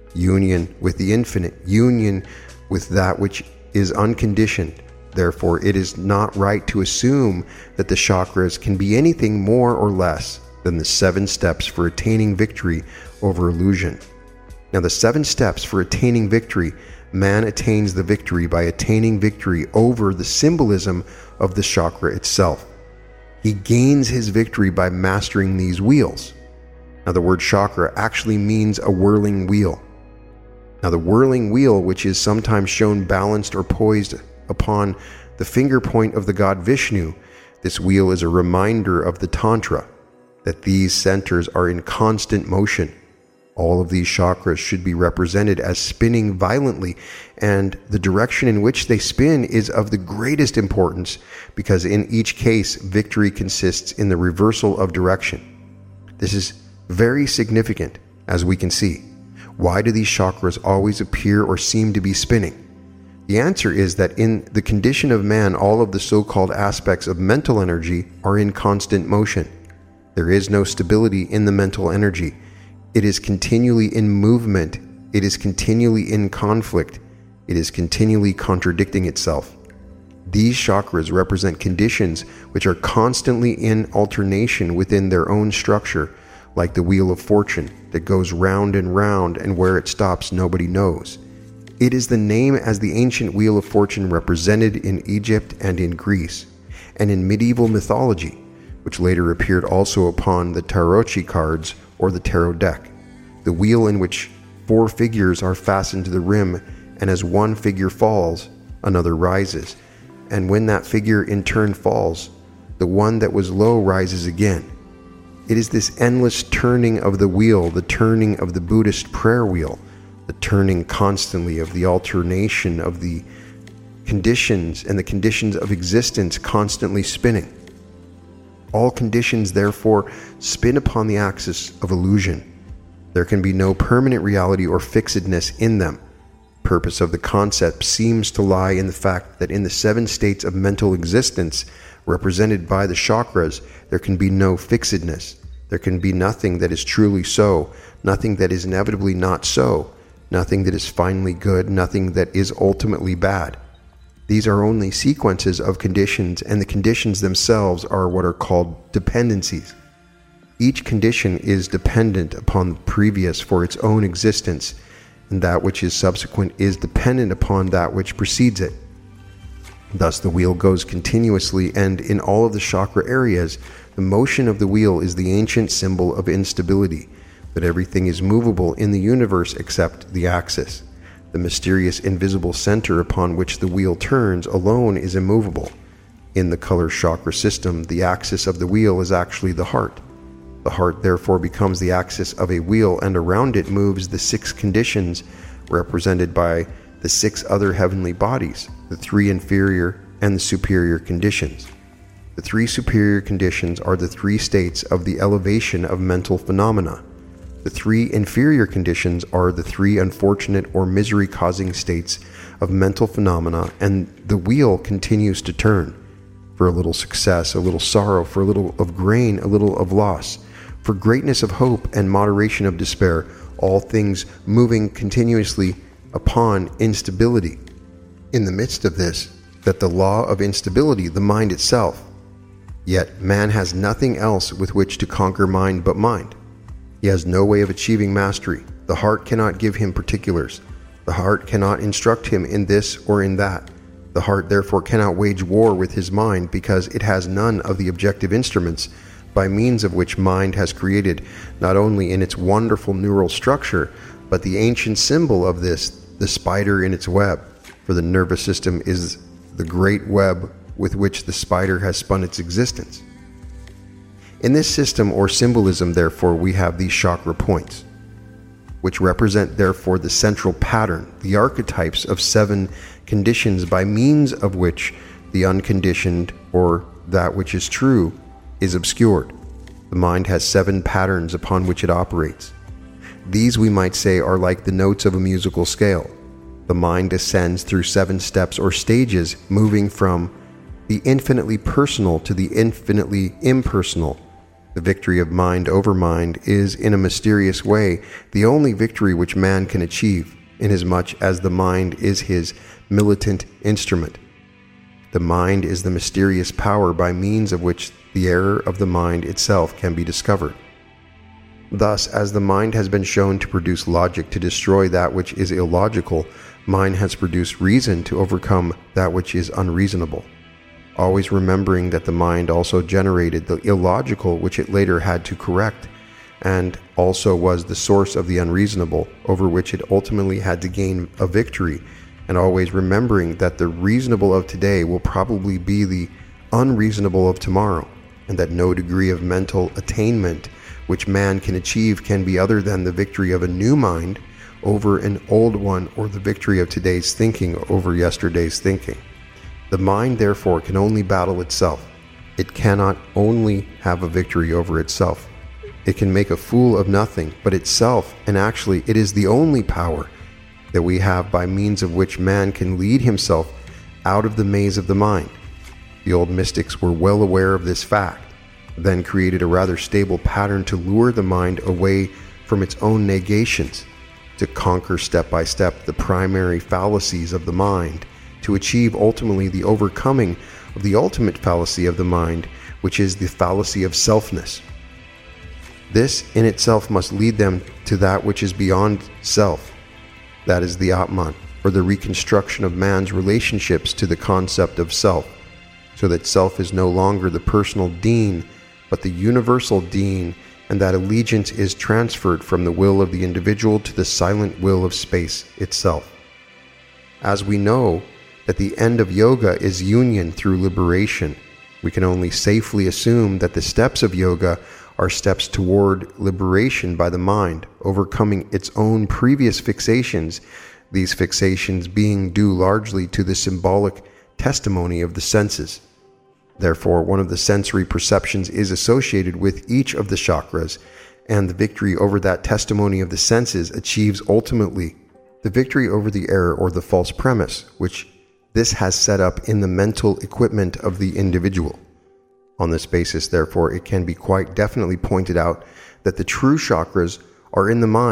Union with the infinite, union with that which is unconditioned. Therefore, it is not right to assume that the chakras can be anything more or less than the seven steps for attaining victory over illusion. Now, the seven steps for attaining victory, man attains the victory by attaining victory over the symbolism of the chakra itself. He gains his victory by mastering these wheels. Now, the word chakra actually means a whirling wheel. Now, the whirling wheel, which is sometimes shown balanced or poised upon the finger point of the god Vishnu, this wheel is a reminder of the Tantra, that these centers are in constant motion. All of these chakras should be represented as spinning violently, and the direction in which they spin is of the greatest importance, because in each case, victory consists in the reversal of direction. This is very significant, as we can see. Why do these chakras always appear or seem to be spinning? The answer is that in the condition of man, all of the so-called aspects of mental energy are in constant motion. There is no stability in the mental energy. It is continually in movement. It is continually in conflict. It is continually contradicting itself. These chakras represent conditions which are constantly in alternation within their own structure, like the wheel of fortune that goes round and round, and where it stops nobody knows. It is the name as the ancient wheel of fortune represented in Egypt and in Greece, and in medieval mythology, which later appeared also upon the tarotchi cards or the tarot deck, the wheel in which four figures are fastened to the rim, and as one figure falls, another rises, and when that figure in turn falls, the one that was low rises again. It is this endless turning of the wheel, the turning of the Buddhist prayer wheel, the turning constantly of the alternation of the conditions and the conditions of existence constantly spinning. All conditions, therefore, spin upon the axis of illusion. There can be no permanent reality or fixedness in them. The purpose of the concept seems to lie in the fact that in the seven states of mental existence represented by the chakras, there can be no fixedness. There can be nothing that is truly so, nothing that is inevitably not so. nothing that is finally good, nothing that is ultimately bad. These are only sequences of conditions, and the conditions themselves are what are called dependencies. Each condition is dependent upon the previous for its own existence, and that which is subsequent is dependent upon that which precedes it. Thus the wheel goes continuously, and in all of the chakra areas, the motion of the wheel is the ancient symbol of instability, that everything is movable in the universe except the axis. The mysterious invisible center upon which the wheel turns alone is immovable. In the color chakra system, the axis of the wheel is actually the heart. The heart therefore becomes the axis of a wheel, and around it moves the six conditions represented by the six other heavenly bodies, the three inferior and the superior conditions. The three superior conditions are the three states of the elevation of mental phenomena. The three inferior conditions are the three unfortunate or misery-causing states of mental phenomena, and the wheel continues to turn. For a little success, a little sorrow, for a little of gain, a little of loss, for greatness of hope and moderation of despair, all things moving continuously upon instability. In the midst of this, that the law of instability, the mind itself. Yet man has nothing else with which to conquer mind but mind. He has no way of achieving mastery. The heart cannot give him particulars. The heart cannot instruct him in this or in that. The heart therefore cannot wage war with his mind, because it has none of the objective instruments by means of which mind has created, not only in its wonderful neural structure, but the ancient symbol of this, the spider in its web. For the nervous system is the great web with which the spider has spun its existence. In this system or symbolism, therefore, we have these chakra points, which represent therefore the central pattern, the archetypes of seven conditions by means of which the unconditioned, or that which is true, is obscured. The mind has seven patterns upon which it operates. These, we might say, are like the notes of a musical scale. The mind ascends through seven steps or stages, moving from the infinitely personal to the infinitely impersonal. The victory of mind over mind is, in a mysterious way, the only victory which man can achieve, inasmuch as the mind is his militant instrument. The mind is the mysterious power by means of which the error of the mind itself can be discovered. Thus, as the mind has been shown to produce logic to destroy that which is illogical, mind has produced reason to overcome that which is unreasonable. Always remembering that the mind also generated the illogical which it later had to correct, and also was the source of the unreasonable over which it ultimately had to gain a victory, and always remembering that the reasonable of today will probably be the unreasonable of tomorrow, and that no degree of mental attainment which man can achieve can be other than the victory of a new mind over an old one, or the victory of today's thinking over yesterday's thinking. The mind, therefore, can only battle itself. It cannot only have a victory over itself. It can make a fool of nothing but itself, and actually it is the only power that we have by means of which man can lead himself out of the maze of the mind. The old mystics were well aware of this fact, then created a rather stable pattern to lure the mind away from its own negations, to conquer step by step the primary fallacies of the mind, to achieve ultimately the overcoming of the ultimate fallacy of the mind, which is the fallacy of selfness. This in itself must lead them to that which is beyond self, that is the Atman, or the reconstruction of man's relationships to the concept of self, so that self is no longer the personal dean, but the universal dean, and that allegiance is transferred from the will of the individual to the silent will of space itself. As we know that the end of yoga is union through liberation, we can only safely assume that the steps of yoga are steps toward liberation by the mind, overcoming its own previous fixations, these fixations being due largely to the symbolic testimony of the senses. Therefore, one of the sensory perceptions is associated with each of the chakras, and the victory over that testimony of the senses achieves ultimately the victory over the error or the false premise, which this has set up in the mental equipment of the individual. On this basis, therefore, it can be quite definitely pointed out that the true chakras are in the mind,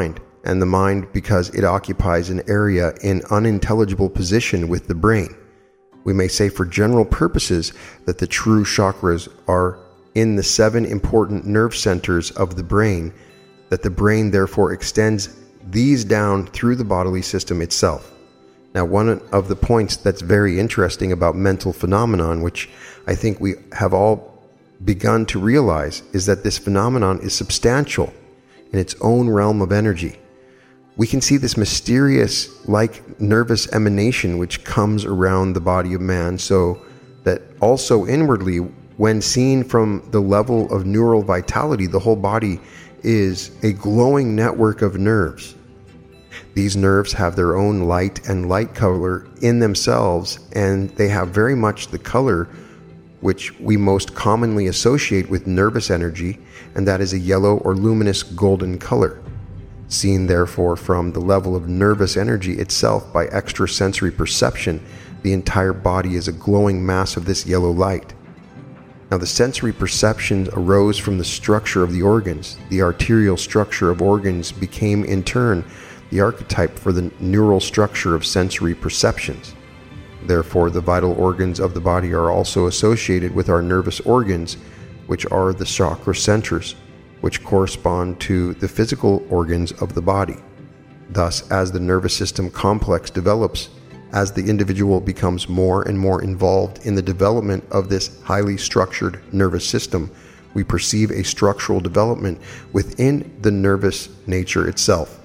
and the mind because it occupies an area in unintelligible position with the brain. We may say for general purposes that the true chakras are in the seven important nerve centers of the brain, that the brain therefore extends these down through the bodily system itself. Now, one of the points that's very interesting about mental phenomenon, which I think we have all begun to realize, is that this phenomenon is substantial in its own realm of energy. We can see this mysterious, like nervous emanation which comes around the body of man, so that also inwardly, when seen from the level of neural vitality, the whole body is a glowing network of nerves. These nerves have their own light and light color in themselves, and they have very much the color which we most commonly associate with nervous energy, and that is a yellow or luminous golden color. Seen therefore from the level of nervous energy itself by extrasensory perception, the entire body is a glowing mass of this yellow light. Now, the sensory perceptions arose from the structure of the organs. The arterial structure of organs became in turn the archetype for the neural structure of sensory perceptions. Therefore, the vital organs of the body are also associated with our nervous organs, which are the chakra centers, which correspond to the physical organs of the body. Thus, as the nervous system complex develops, as the individual becomes more and more involved in the development of this highly structured nervous system, we perceive a structural development within the nervous nature itself.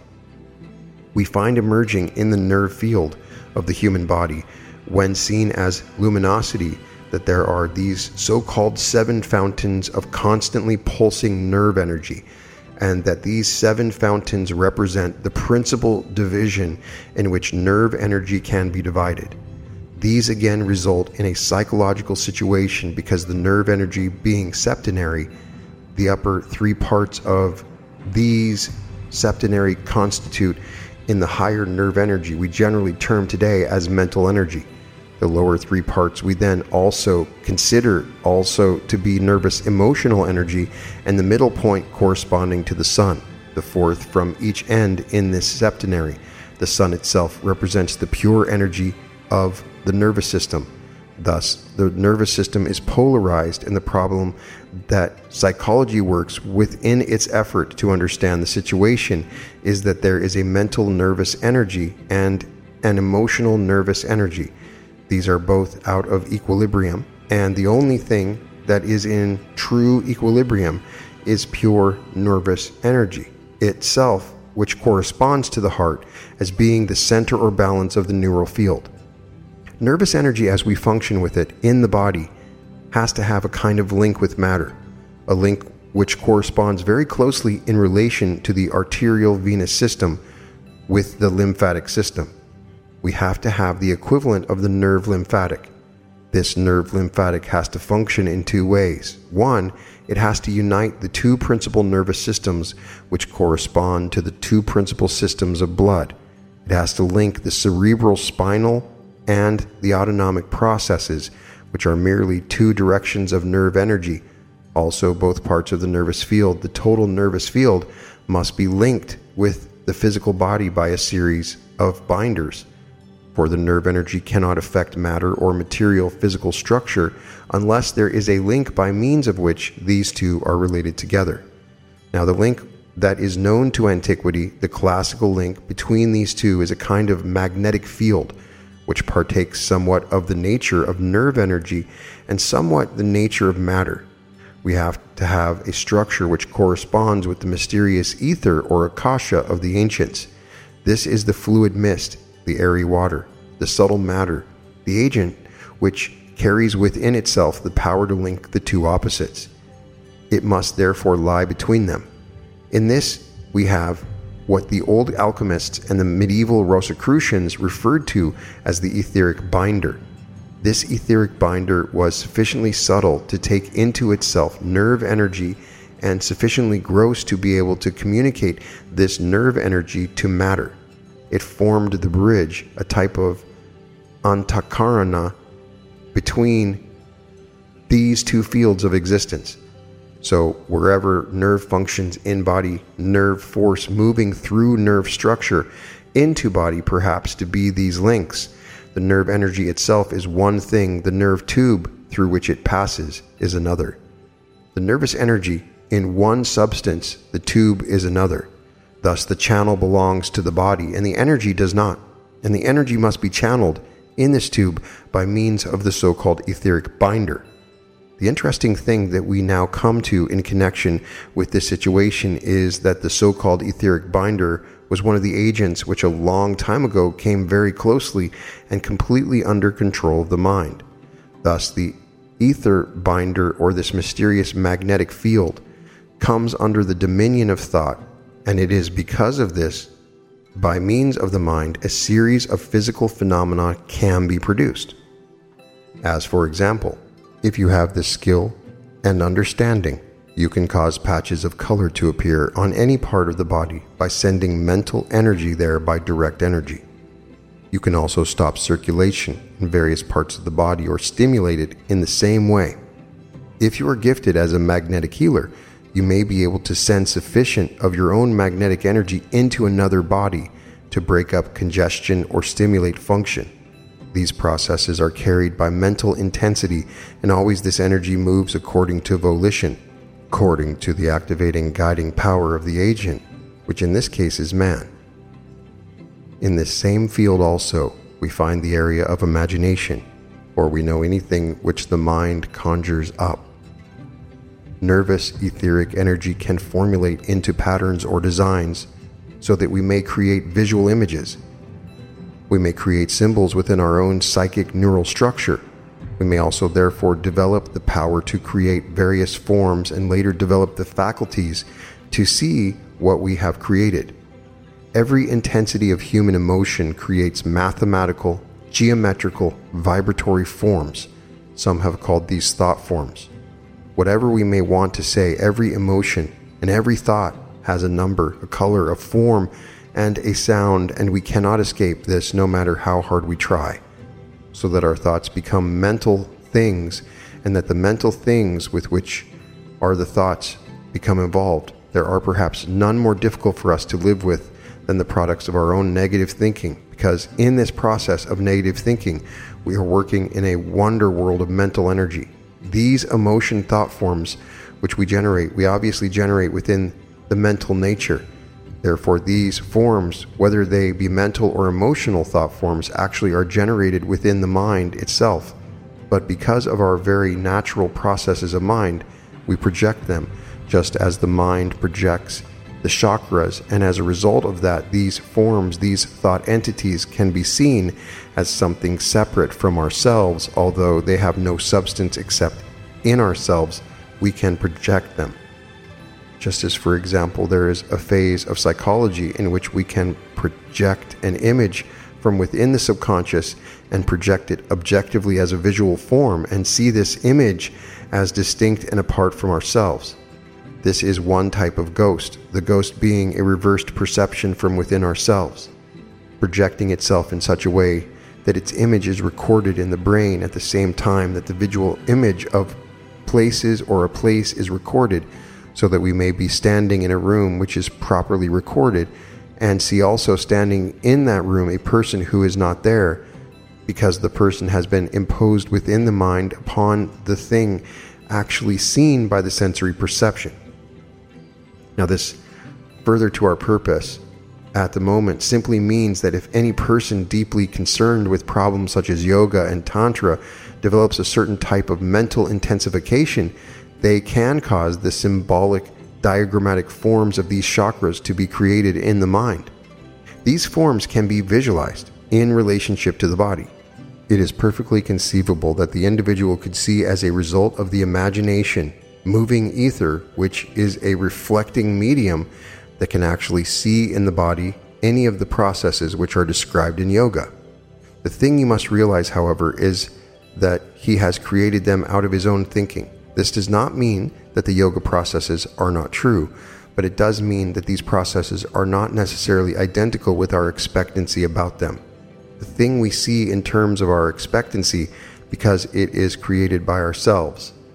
We find emerging in the nerve field of the human body, when seen as luminosity, that there are these so-called seven fountains of constantly pulsing nerve energy, and that these seven fountains represent the principal division in which nerve energy can be divided. These again result in a psychological situation because the nerve energy being septenary, the upper three parts of these septenary constitute in the higher nerve energy we generally term today as mental energy. The lower three parts we then also consider also to be nervous emotional energy, and the middle point corresponding to the sun, the fourth from each end in this septenary. The sun itself represents the pure energy of the nervous system. Thus, the nervous system is polarized, and the problem that psychology works within its effort to understand the situation is that there is a mental nervous energy and an emotional nervous energy. These are both out of equilibrium, and the only thing that is in true equilibrium is pure nervous energy itself, which corresponds to the heart as being the center or balance of the neural field. Nervous energy, as we function with it in the body, has to have a kind of link with matter, a link which corresponds very closely in relation to the arterial venous system with the lymphatic system. We have to have the equivalent of the nerve lymphatic. This nerve lymphatic has to function in two ways. One, it has to unite the two principal nervous systems which correspond to the two principal systems of blood. It has to link the cerebral spinal and the autonomic processes, which are merely two directions of nerve energy. Also, both parts of the nervous field, the total nervous field, must be linked with the physical body by a series of binders. For the nerve energy cannot affect matter or material physical structure unless there is a link by means of which these two are related together. Now, the link that is known to antiquity, the classical link between these two, is a kind of magnetic field, which partakes somewhat of the nature of nerve energy and somewhat the nature of matter. We have to have a structure which corresponds with the mysterious ether or akasha of the ancients. This is the fluid mist, the airy water, the subtle matter, the agent which carries within itself the power to link the two opposites. It must therefore lie between them. In this, we have what the old alchemists and the medieval Rosicrucians referred to as the etheric binder. This etheric binder was sufficiently subtle to take into itself nerve energy and sufficiently gross to be able to communicate this nerve energy to matter. It formed the bridge, a type of antakarana, between these two fields of existence. So wherever nerve functions in body, nerve force moving through nerve structure into body perhaps to be these links. The nerve energy itself is one thing, the nerve tube through which it passes is another. The nervous energy in one substance, the tube is another. Thus the channel belongs to the body and the energy does not. And the energy must be channeled in this tube by means of the so-called etheric binder. The interesting thing that we now come to in connection with this situation is that the so-called etheric binder was one of the agents which a long time ago came very closely and completely under control of the mind. Thus, the ether binder, or this mysterious magnetic field, comes under the dominion of thought, and it is because of this, by means of the mind, a series of physical phenomena can be produced. As for example, if you have the skill and understanding, you can cause patches of color to appear on any part of the body by sending mental energy there by direct energy. You can also stop circulation in various parts of the body or stimulate it in the same way. If you are gifted as a magnetic healer, you may be able to send sufficient of your own magnetic energy into another body to break up congestion or stimulate function. These processes are carried by mental intensity, and always this energy moves according to volition, according to the activating guiding power of the agent, which in this case is man. In this same field also, we find the area of imagination, or we know anything which the mind conjures up. Nervous etheric energy can formulate into patterns or designs so that we may create visual images. We may create symbols within our own psychic neural structure. We may also therefore develop the power to create various forms and later develop the faculties to see what we have created. Every intensity of human emotion creates mathematical, geometrical, vibratory forms. Some have called these thought forms. Whatever we may want to say, every emotion and every thought has a number, a color, a form, and a sound, and we cannot escape this no matter how hard we try, so that our thoughts become mental things, and that the mental things with which are the thoughts become involved. There are perhaps none more difficult for us to live with than the products of our own negative thinking, because in this process of negative thinking, we are working in a wonder world of mental energy. These emotion thought forms which we generate, we obviously generate within the mental nature. Therefore, these forms, whether they be mental or emotional thought forms, actually are generated within the mind itself. But because of our very natural processes of mind, we project them, just as the mind projects the chakras, and as a result of that, these forms, these thought entities can be seen as something separate from ourselves, although they have no substance except in ourselves, we can project them. Just as, for example, there is a phase of psychology in which we can project an image from within the subconscious and project it objectively as a visual form and see this image as distinct and apart from ourselves. This is one type of ghost, the ghost being a reversed perception from within ourselves, projecting itself in such a way that its image is recorded in the brain at the same time that the visual image of places or a place is recorded, so that we may be standing in a room which is properly recorded and see also standing in that room a person who is not there, because the person has been imposed within the mind upon the thing actually seen by the sensory perception. Now, this, further to our purpose at the moment, simply means that if any person deeply concerned with problems such as yoga and tantra develops a certain type of mental intensification, they can cause the symbolic, diagrammatic forms of these chakras to be created in the mind. These forms can be visualized in relationship to the body. It is perfectly conceivable that the individual could see, as a result of the imagination, moving ether, which is a reflecting medium that can actually see in the body any of the processes which are described in yoga. The thing you must realize, however, is that he has created them out of his own thinking. This does not mean that the yoga processes are not true, but it does mean that these processes are not necessarily identical with our expectancy about them. The thing we see in terms of our expectancy, because it is created by ourselves. The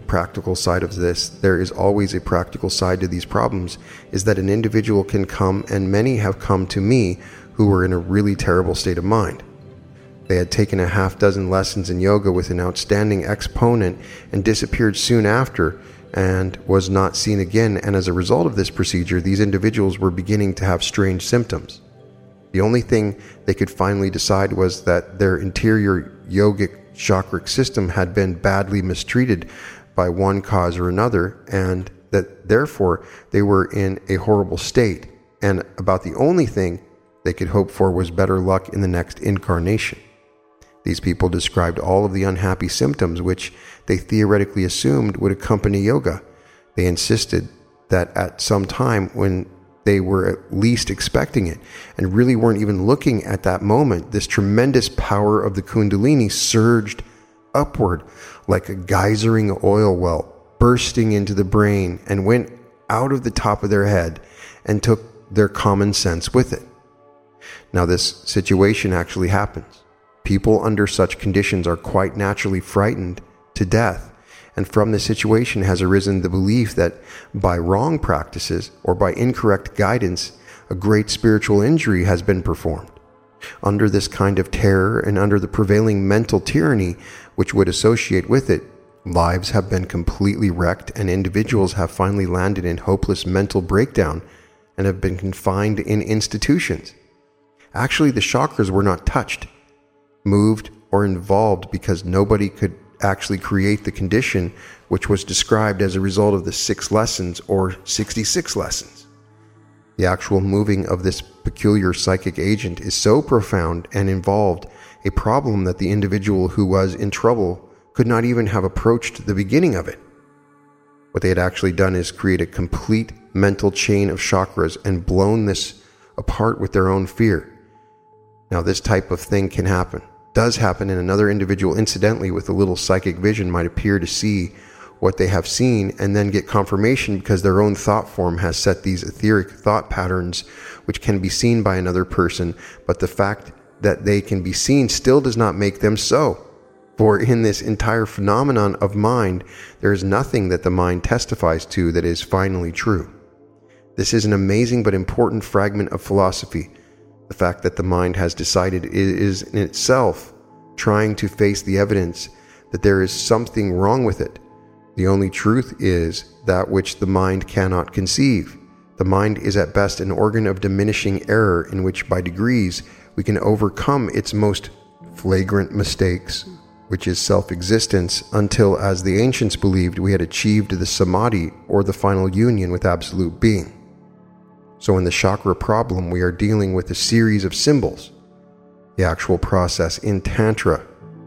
practical side of this, there is always a practical side to these problems, is that an individual can come, and many have come to me, who were in a really terrible state of mind. They had taken a half dozen lessons in yoga with an outstanding exponent and disappeared soon after and was not seen again, and as a result of this procedure, these individuals were beginning to have strange symptoms. The only thing they could finally decide was that their interior yogic chakric system had been badly mistreated by one cause or another, and that therefore they were in a horrible state, and about the only thing they could hope for was better luck in the next incarnation. These people described all of the unhappy symptoms which they theoretically assumed would accompany yoga. They insisted that at some time when they were at least expecting it and really weren't even looking at that moment, this tremendous power of the Kundalini surged upward like a geysering oil well, bursting into the brain and went out of the top of their head and took their common sense with it. Now, this situation actually happens. People under such conditions are quite naturally frightened to death, and from this situation has arisen the belief that by wrong practices or by incorrect guidance, a great spiritual injury has been performed. Under this kind of terror and under the prevailing mental tyranny which would associate with it, lives have been completely wrecked and individuals have finally landed in hopeless mental breakdown and have been confined in institutions. Actually, the chakras were not touched, moved, or involved because nobody could actually create the condition which was described as a result of the six lessons or sixty-six lessons. The actual moving of this peculiar psychic agent is so profound and involved a problem that the individual who was in trouble could not even have approached the beginning of it. What they had actually done is create a complete mental chain of chakras and blown this apart with their own fear. Now, this type of thing can happen, does happen, and another individual incidentally with a little psychic vision might appear to see what they have seen and then get confirmation because their own thought form has set these etheric thought patterns which can be seen by another person, but the fact that they can be seen still does not make them so. For in this entire phenomenon of mind, there is nothing that the mind testifies to that is finally true. This is an amazing but important fragment of philosophy. The fact that the mind has decided is in itself trying to face the evidence that there is something wrong with it. The only truth is that which the mind cannot conceive. The mind is at best an organ of diminishing error in which by degrees we can overcome its most flagrant mistakes, which is self-existence, until, as the ancients believed, we had achieved the samadhi or the final union with absolute being. So in the chakra problem, we are dealing with a series of symbols. The actual process in Tantra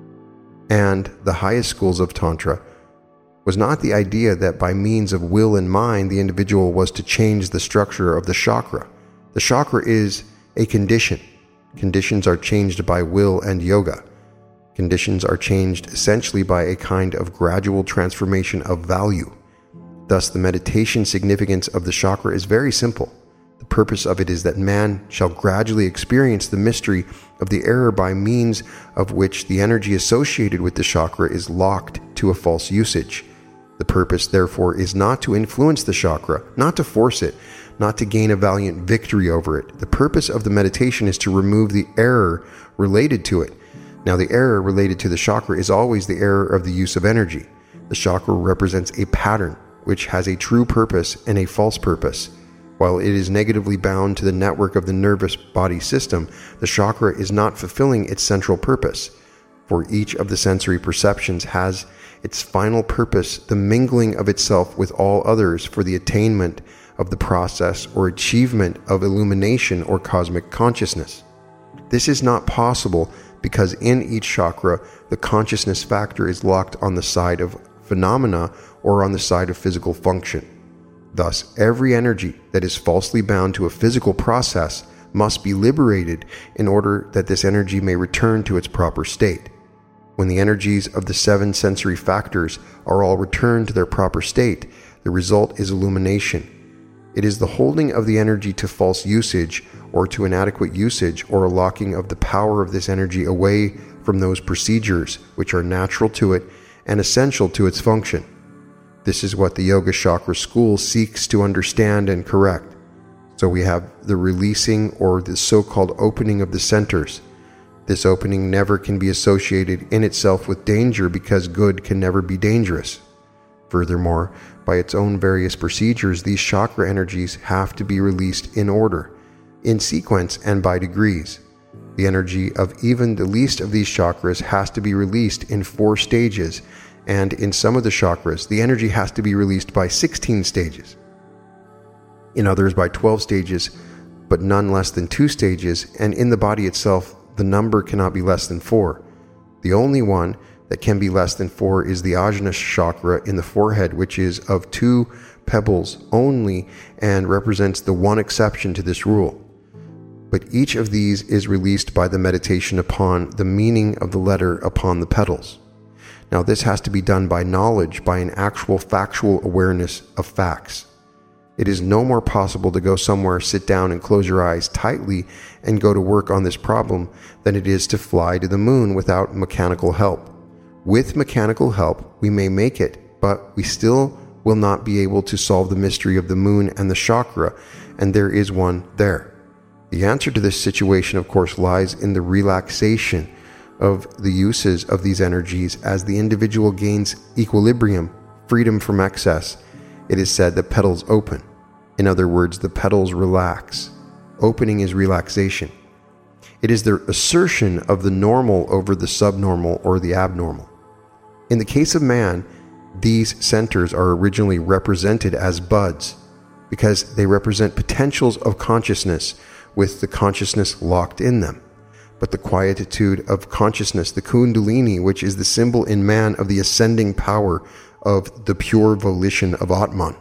and the highest schools of Tantra was not the idea that by means of will and mind, the individual was to change the structure of the chakra. The chakra is a condition. Conditions are changed by will and yoga. Conditions are changed essentially by a kind of gradual transformation of value. Thus, the meditation significance of the chakra is very simple. The purpose of it is that man shall gradually experience the mystery of the error by means of which the energy associated with the chakra is locked to a false usage. The purpose, therefore, is not to influence the chakra, not to force it, not to gain a valiant victory over it. The purpose of the meditation is to remove the error related to it. Now, the error related to the chakra is always the error of the use of energy. The chakra represents a pattern which has a true purpose and a false purpose. While it is negatively bound to the network of the nervous body system, the chakra is not fulfilling its central purpose. For each of the sensory perceptions has its final purpose, the mingling of itself with all others for the attainment of the process or achievement of illumination or cosmic consciousness. This is not possible because in each chakra, the consciousness factor is locked on the side of phenomena or on the side of physical function. Thus, every energy that is falsely bound to a physical process must be liberated in order that this energy may return to its proper state. When the energies of the seven sensory factors are all returned to their proper state, the result is illumination. It is the holding of the energy to false usage or to inadequate usage, or a locking of the power of this energy away from those procedures which are natural to it and essential to its function. This is what the Yoga Chakra school seeks to understand and correct. So we have the releasing or the so-called opening of the centers. This opening never can be associated in itself with danger because good can never be dangerous. Furthermore, by its own various procedures, these chakra energies have to be released in order, in sequence, and by degrees. The energy of even the least of these chakras has to be released in four stages, and in some of the chakras, the energy has to be released by sixteen stages. In others, by twelve stages, but none less than two stages, and in the body itself, the number cannot be less than four. The only one that can be less than four is the Ajna chakra in the forehead, which is of two pebbles only and represents the one exception to this rule. But each of these is released by the meditation upon the meaning of the letter upon the petals. Now, this has to be done by knowledge, by an actual factual awareness of facts. It is no more possible to go somewhere, sit down, and close your eyes tightly and go to work on this problem than it is to fly to the moon without mechanical help. With mechanical help, we may make it, but we still will not be able to solve the mystery of the moon and the chakra, and there is one there. The answer to this situation, of course, lies in the relaxation of the uses of these energies as the individual gains equilibrium, freedom from excess. It is said that petals open. In other words, the petals relax. Opening is relaxation. It is the assertion of the normal over the subnormal or the abnormal. In the case of man, these centers are originally represented as buds because they represent potentials of consciousness with the consciousness locked in them. But the quietude of consciousness, the Kundalini, which is the symbol in man of the ascending power of the pure volition of Atman.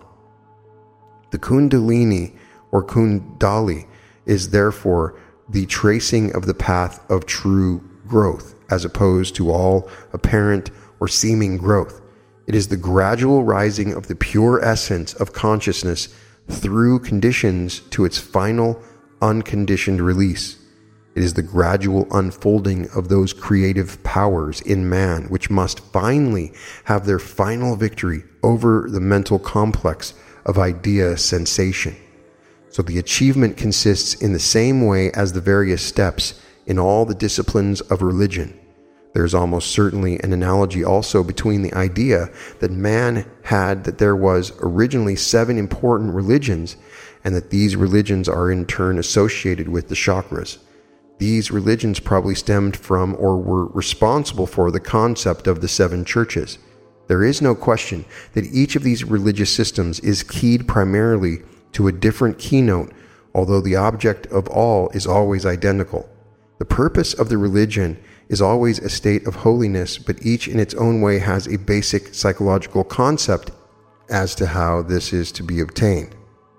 The Kundalini, or Kundali, is therefore the tracing of the path of true growth, as opposed to all apparent or seeming growth. It is the gradual rising of the pure essence of consciousness through conditions to its final unconditioned release. It is the gradual unfolding of those creative powers in man which must finally have their final victory over the mental complex of idea sensation. So the achievement consists in the same way as the various steps in all the disciplines of religion. There is almost certainly an analogy also between the idea that man had that there was originally seven important religions and that these religions are in turn associated with the chakras. These religions probably stemmed from or were responsible for the concept of the seven churches. There is no question that each of these religious systems is keyed primarily to a different keynote, although the object of all is always identical. The purpose of the religion is always a state of holiness, but each in its own way has a basic psychological concept as to how this is to be obtained.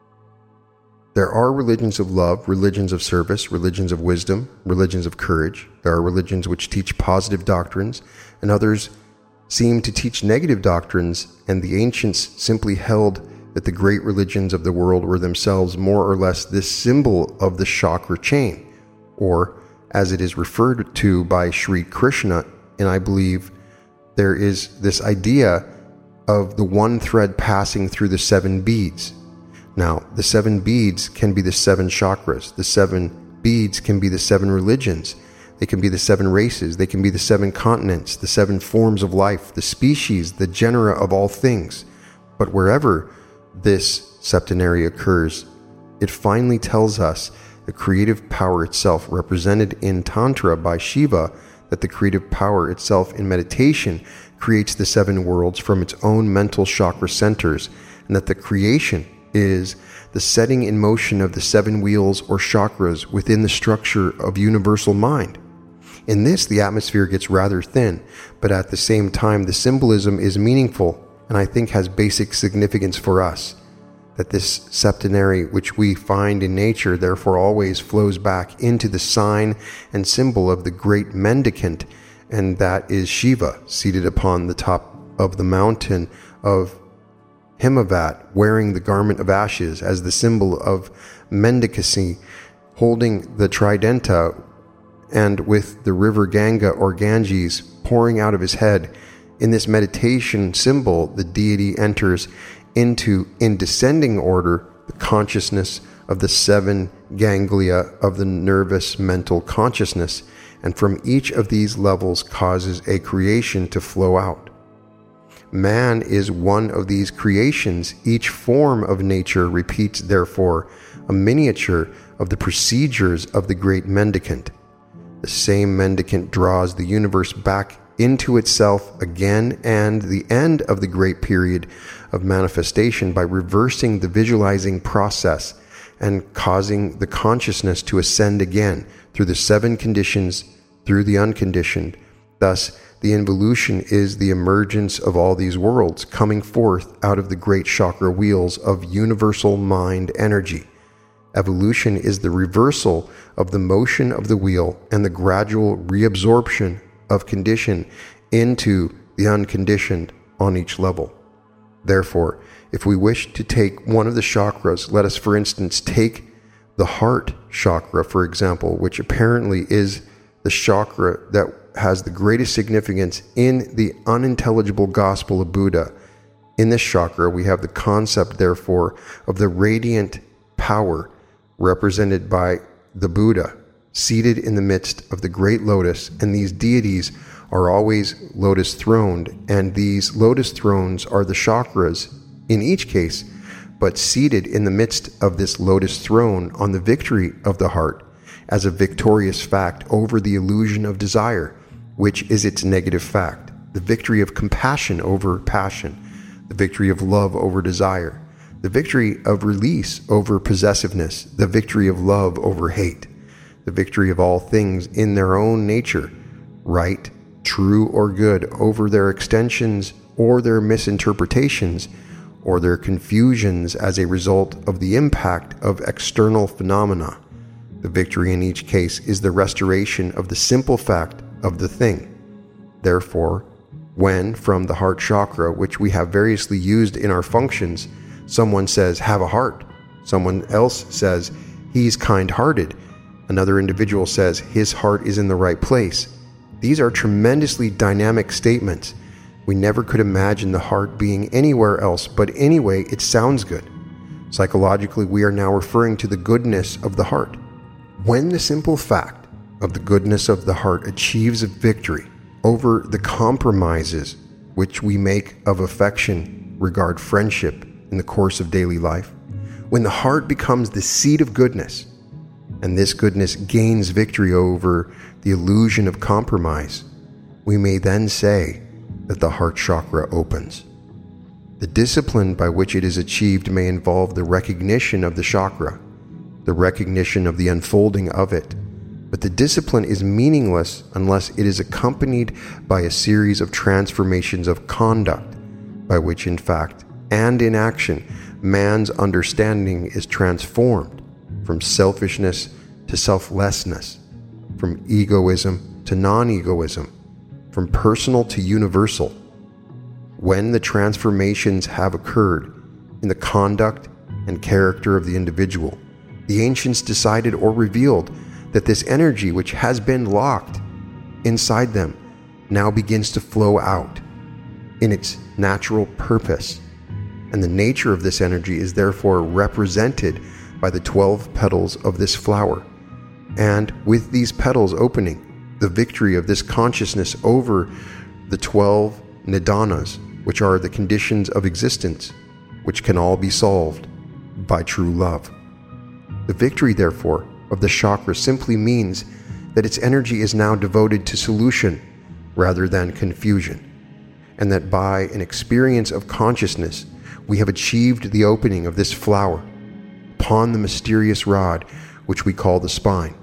There are religions of love, religions of service, religions of wisdom, religions of courage. There are religions which teach positive doctrines, and others seem to teach negative doctrines, and the ancients simply held that the great religions of the world were themselves more or less this symbol of the chakra chain, or as it is referred to by Sri Krishna, and I believe there is this idea of the one thread passing through the seven beads. Now, the seven beads can be the seven chakras. The seven beads can be the seven religions. They can be the seven races. They can be the seven continents, the seven forms of life, the species, the genera of all things. But wherever this septenary occurs, it finally tells us the creative power itself, represented in Tantra by Shiva, that the creative power itself in meditation creates the seven worlds from its own mental chakra centers, and that the creation is the setting in motion of the seven wheels or chakras within the structure of universal mind. In this, the atmosphere gets rather thin, but at the same time, the symbolism is meaningful and I think has basic significance for us. That this septenary, which we find in nature, therefore always flows back into the sign and symbol of the great mendicant, and that is Shiva, seated upon the top of the mountain of Himavat, wearing the garment of ashes as the symbol of mendicancy, holding the tridenta, and with the river Ganga or Ganges pouring out of his head in this meditation symbol, the deity enters into, in descending order, the consciousness of the seven ganglia of the nervous mental consciousness, and from each of these levels causes a creation to flow out. Man is one of these creations. Each form of nature repeats, therefore, a miniature of the procedures of the great mendicant. The same mendicant draws the universe back into itself again, and the end of the great period of manifestation by reversing the visualizing process and causing the consciousness to ascend again through the seven conditions, through the unconditioned. Thus, the involution is the emergence of all these worlds coming forth out of the great chakra wheels of universal mind energy. Evolution is the reversal of the motion of the wheel and the gradual reabsorption of condition into the unconditioned on each level. Therefore, if we wish to take one of the chakras, let us for instance take the heart chakra, for example, which apparently is the chakra that has the greatest significance in the unintelligible gospel of Buddha. In this chakra, we have the concept, therefore, of the radiant power represented by the Buddha, seated in the midst of the great lotus, and these deities are always lotus throned, and these lotus thrones are the chakras in each case, but seated in the midst of this lotus throne on the victory of the heart as a victorious fact over the illusion of desire, which is its negative fact, the victory of compassion over passion, the victory of love over desire, the victory of release over possessiveness, the victory of love over hate, the victory of all things in their own nature, right, true, or good, over their extensions or their misinterpretations or their confusions as a result of the impact of external phenomena. The victory in each case is the restoration of the simple fact of the thing. Therefore, when from the heart chakra, which we have variously used in our functions, someone says, have a heart, someone else says, he's kind-hearted, another individual says, his heart is in the right place. These are tremendously dynamic statements. We never could imagine the heart being anywhere else, but anyway, it sounds good. Psychologically, we are now referring to the goodness of the heart. When the simple fact of the goodness of the heart achieves a victory over the compromises which we make of affection, regard, friendship in the course of daily life, when the heart becomes the seat of goodness, and this goodness gains victory over the illusion of compromise, we may then say that the heart chakra opens. The discipline by which it is achieved may involve the recognition of the chakra, the recognition of the unfolding of it, but the discipline is meaningless unless it is accompanied by a series of transformations of conduct, by which in fact and in action man's understanding is transformed from selfishness to selflessness, from egoism to non-egoism, from personal to universal. When the transformations have occurred in the conduct and character of the individual, the ancients decided or revealed that this energy which has been locked inside them now begins to flow out in its natural purpose. And the nature of this energy is therefore represented by the twelve petals of this flower. And with these petals opening, the victory of this consciousness over the twelve nidanas, which are the conditions of existence, which can all be solved by true love. The victory, therefore, of the chakra simply means that its energy is now devoted to solution rather than confusion, and that by an experience of consciousness, we have achieved the opening of this flower upon the mysterious rod which we call the spine.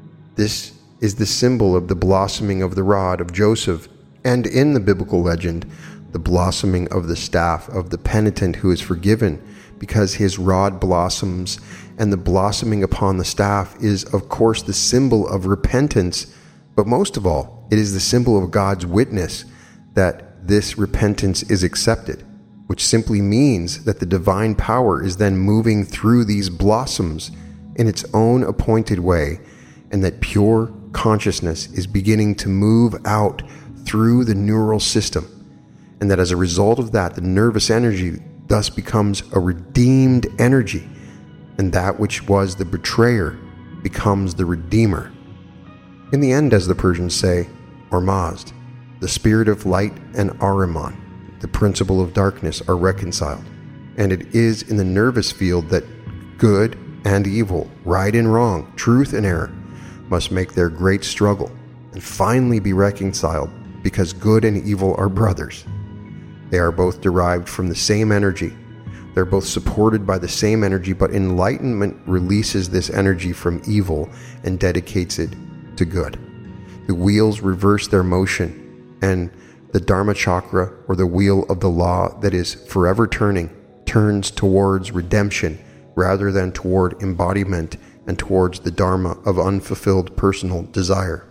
This is the symbol of the blossoming of the rod of Joseph, and in the biblical legend, the blossoming of the staff of the penitent who is forgiven because his rod blossoms, and the blossoming upon the staff is, of course, the symbol of repentance, but most of all, it is the symbol of God's witness that this repentance is accepted, which simply means that the divine power is then moving through these blossoms in its own appointed way, and that pure consciousness is beginning to move out through the neural system. and that as a result of that, the nervous energy thus becomes a redeemed energy, and that which was the betrayer becomes the redeemer. In the end, as the Persians say, Ormazd, the spirit of light, and Ahriman, the principle of darkness, are reconciled, and it is in the nervous field that good and evil, right and wrong, truth and error must make their great struggle and finally be reconciled, because good and evil are brothers. They are both derived from the same energy. They're both supported by the same energy, but enlightenment releases this energy from evil and dedicates it to good. The wheels reverse their motion, and the Dharma chakra, or the wheel of the law that is forever turning, turns towards redemption rather than toward embodiment and towards the Dharma of unfulfilled personal desire.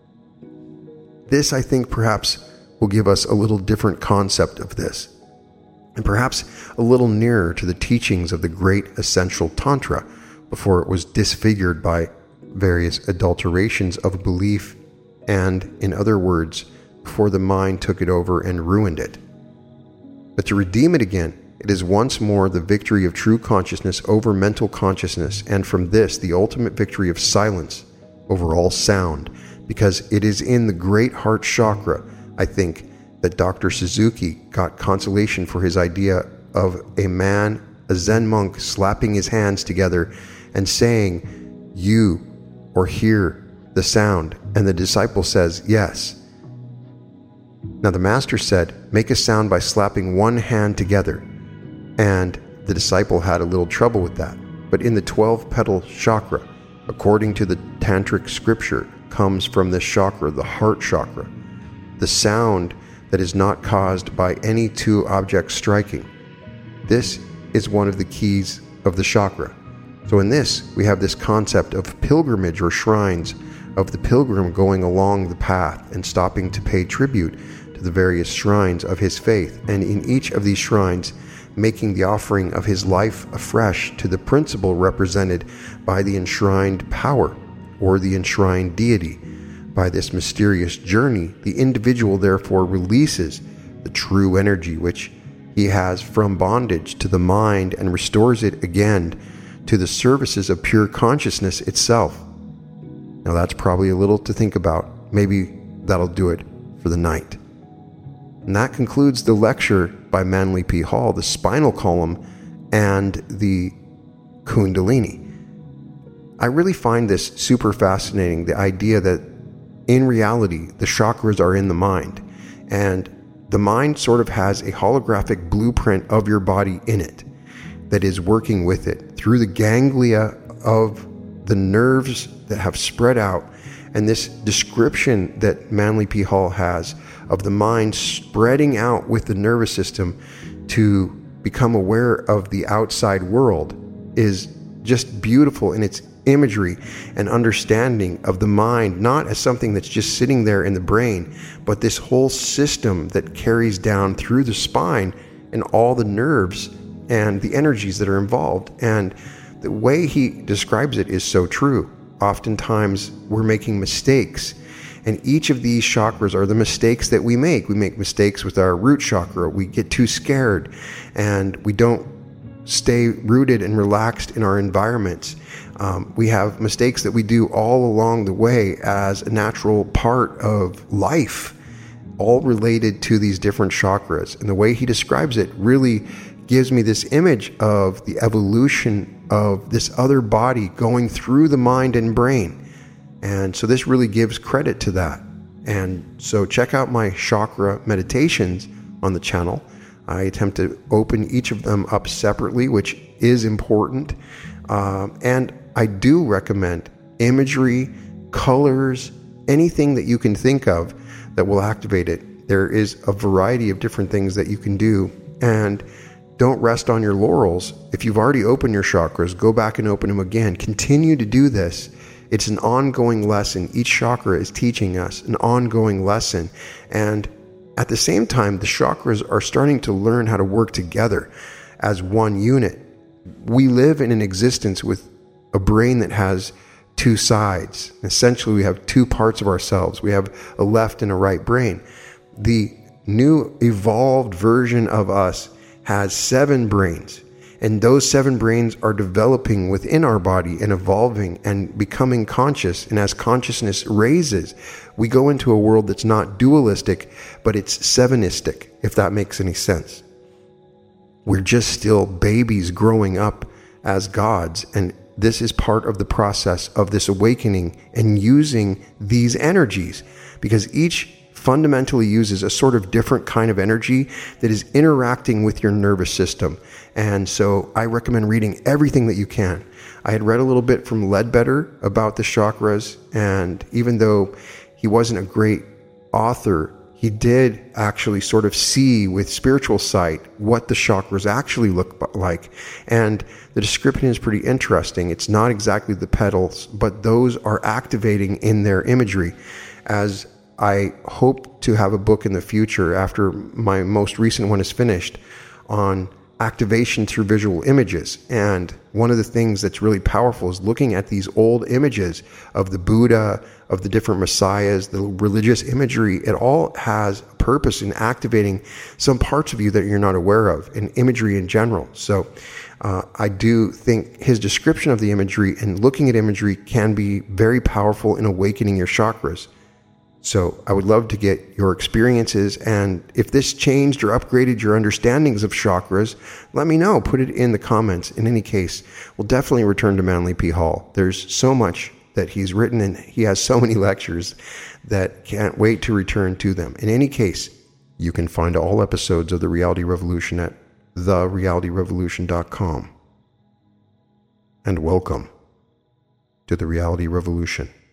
This, I think, perhaps will give us a little different concept of this, and perhaps a little nearer to the teachings of the great essential Tantra before it was disfigured by various adulterations of belief, and, in other words, before the mind took it over and ruined it. But to redeem it again, it is once more the victory of true consciousness over mental consciousness, and from this the ultimate victory of silence over all sound, because it is in the great heart chakra, I think, that Doctor Suzuki got consolation for his idea of a man, a Zen monk, slapping his hands together and saying, "You," or "hear the sound," and the disciple says, "Yes." Now the master said, "Make a sound by slapping one hand together," and the disciple had a little trouble with that. But in the twelve-petal chakra, according to the tantric scripture, comes from this chakra, the heart chakra, the sound that is not caused by any two objects striking. This is one of the keys of the chakra. So in this, we have this concept of pilgrimage or shrines, of the pilgrim going along the path and stopping to pay tribute to the various shrines of his faith, and in each of these shrines making the offering of his life afresh to the principle represented by the enshrined power or the enshrined deity. By this mysterious journey, the individual therefore releases the true energy which he has from bondage to the mind and restores it again to the services of pure consciousness itself. Now that's probably a little to think about. Maybe that'll do it for the night. And that concludes the lecture by Manly P. Hall, the spinal column and the Kundalini. I really find this super fascinating, the idea that in reality, the chakras are in the mind, and the mind sort of has a holographic blueprint of your body in it that is working with it through the ganglia of the nerves that have spread out. And this description that Manly P. Hall has of the mind spreading out with the nervous system to become aware of the outside world is just beautiful in its imagery and understanding of the mind, not as something that's just sitting there in the brain, but this whole system that carries down through the spine and all the nerves and the energies that are involved. And the way he describes it is so true. Oftentimes we're making mistakes, and each of these chakras are the mistakes that we make. We make mistakes with our root chakra. We get too scared and we don't stay rooted and relaxed in our environments. Um, we have mistakes that we do all along the way as a natural part of life, all related to these different chakras. And the way he describes it really gives me this image of the evolution of this other body going through the mind and brain. And so this really gives credit to that. And so check out my chakra meditations on the channel. I attempt to open each of them up separately, which is important. Um, and I do recommend imagery, colors, anything that you can think of that will activate it. There is a variety of different things that you can do. And don't rest on your laurels. If you've already opened your chakras, go back and open them again. Continue to do this. It's an ongoing lesson. Each chakra is teaching us an ongoing lesson. And at the same time, the chakras are starting to learn how to work together as one unit. We live in an existence with a brain that has two sides. Essentially, we have two parts of ourselves. We have a left and a right brain. The new evolved version of us has seven brains. And those seven brains are developing within our body and evolving and becoming conscious. And as consciousness raises, we go into a world that's not dualistic, but it's sevenistic, if that makes any sense. We're just still babies growing up as gods. And this is part of the process of this awakening and using these energies, because each fundamentally uses a sort of different kind of energy that is interacting with your nervous system. And so I recommend reading everything that you can. I had read a little bit from Ledbetter about the chakras, and even though he wasn't a great author, he did actually sort of see with spiritual sight what the chakras actually look like. And the description is pretty interesting. It's not exactly the petals, but those are activating in their imagery. As I hope to have a book in the future, after my most recent one is finished, on activation through visual images. And one of the things that's really powerful is looking at these old images of the Buddha, of the different messiahs, the religious imagery. It all has a purpose in activating some parts of you that you're not aware of, in imagery in general. So uh, I do think his description of the imagery and looking at imagery can be very powerful in awakening your chakras. So I would love to get your experiences, and if this changed or upgraded your understandings of chakras, let me know. Put it in the comments. In any case, we'll definitely return to Manly P. Hall. There's so much that he's written, and he has so many lectures that can't wait to return to them. In any case, you can find all episodes of The Reality Revolution at the reality revolution dot com. And welcome to The Reality Revolution.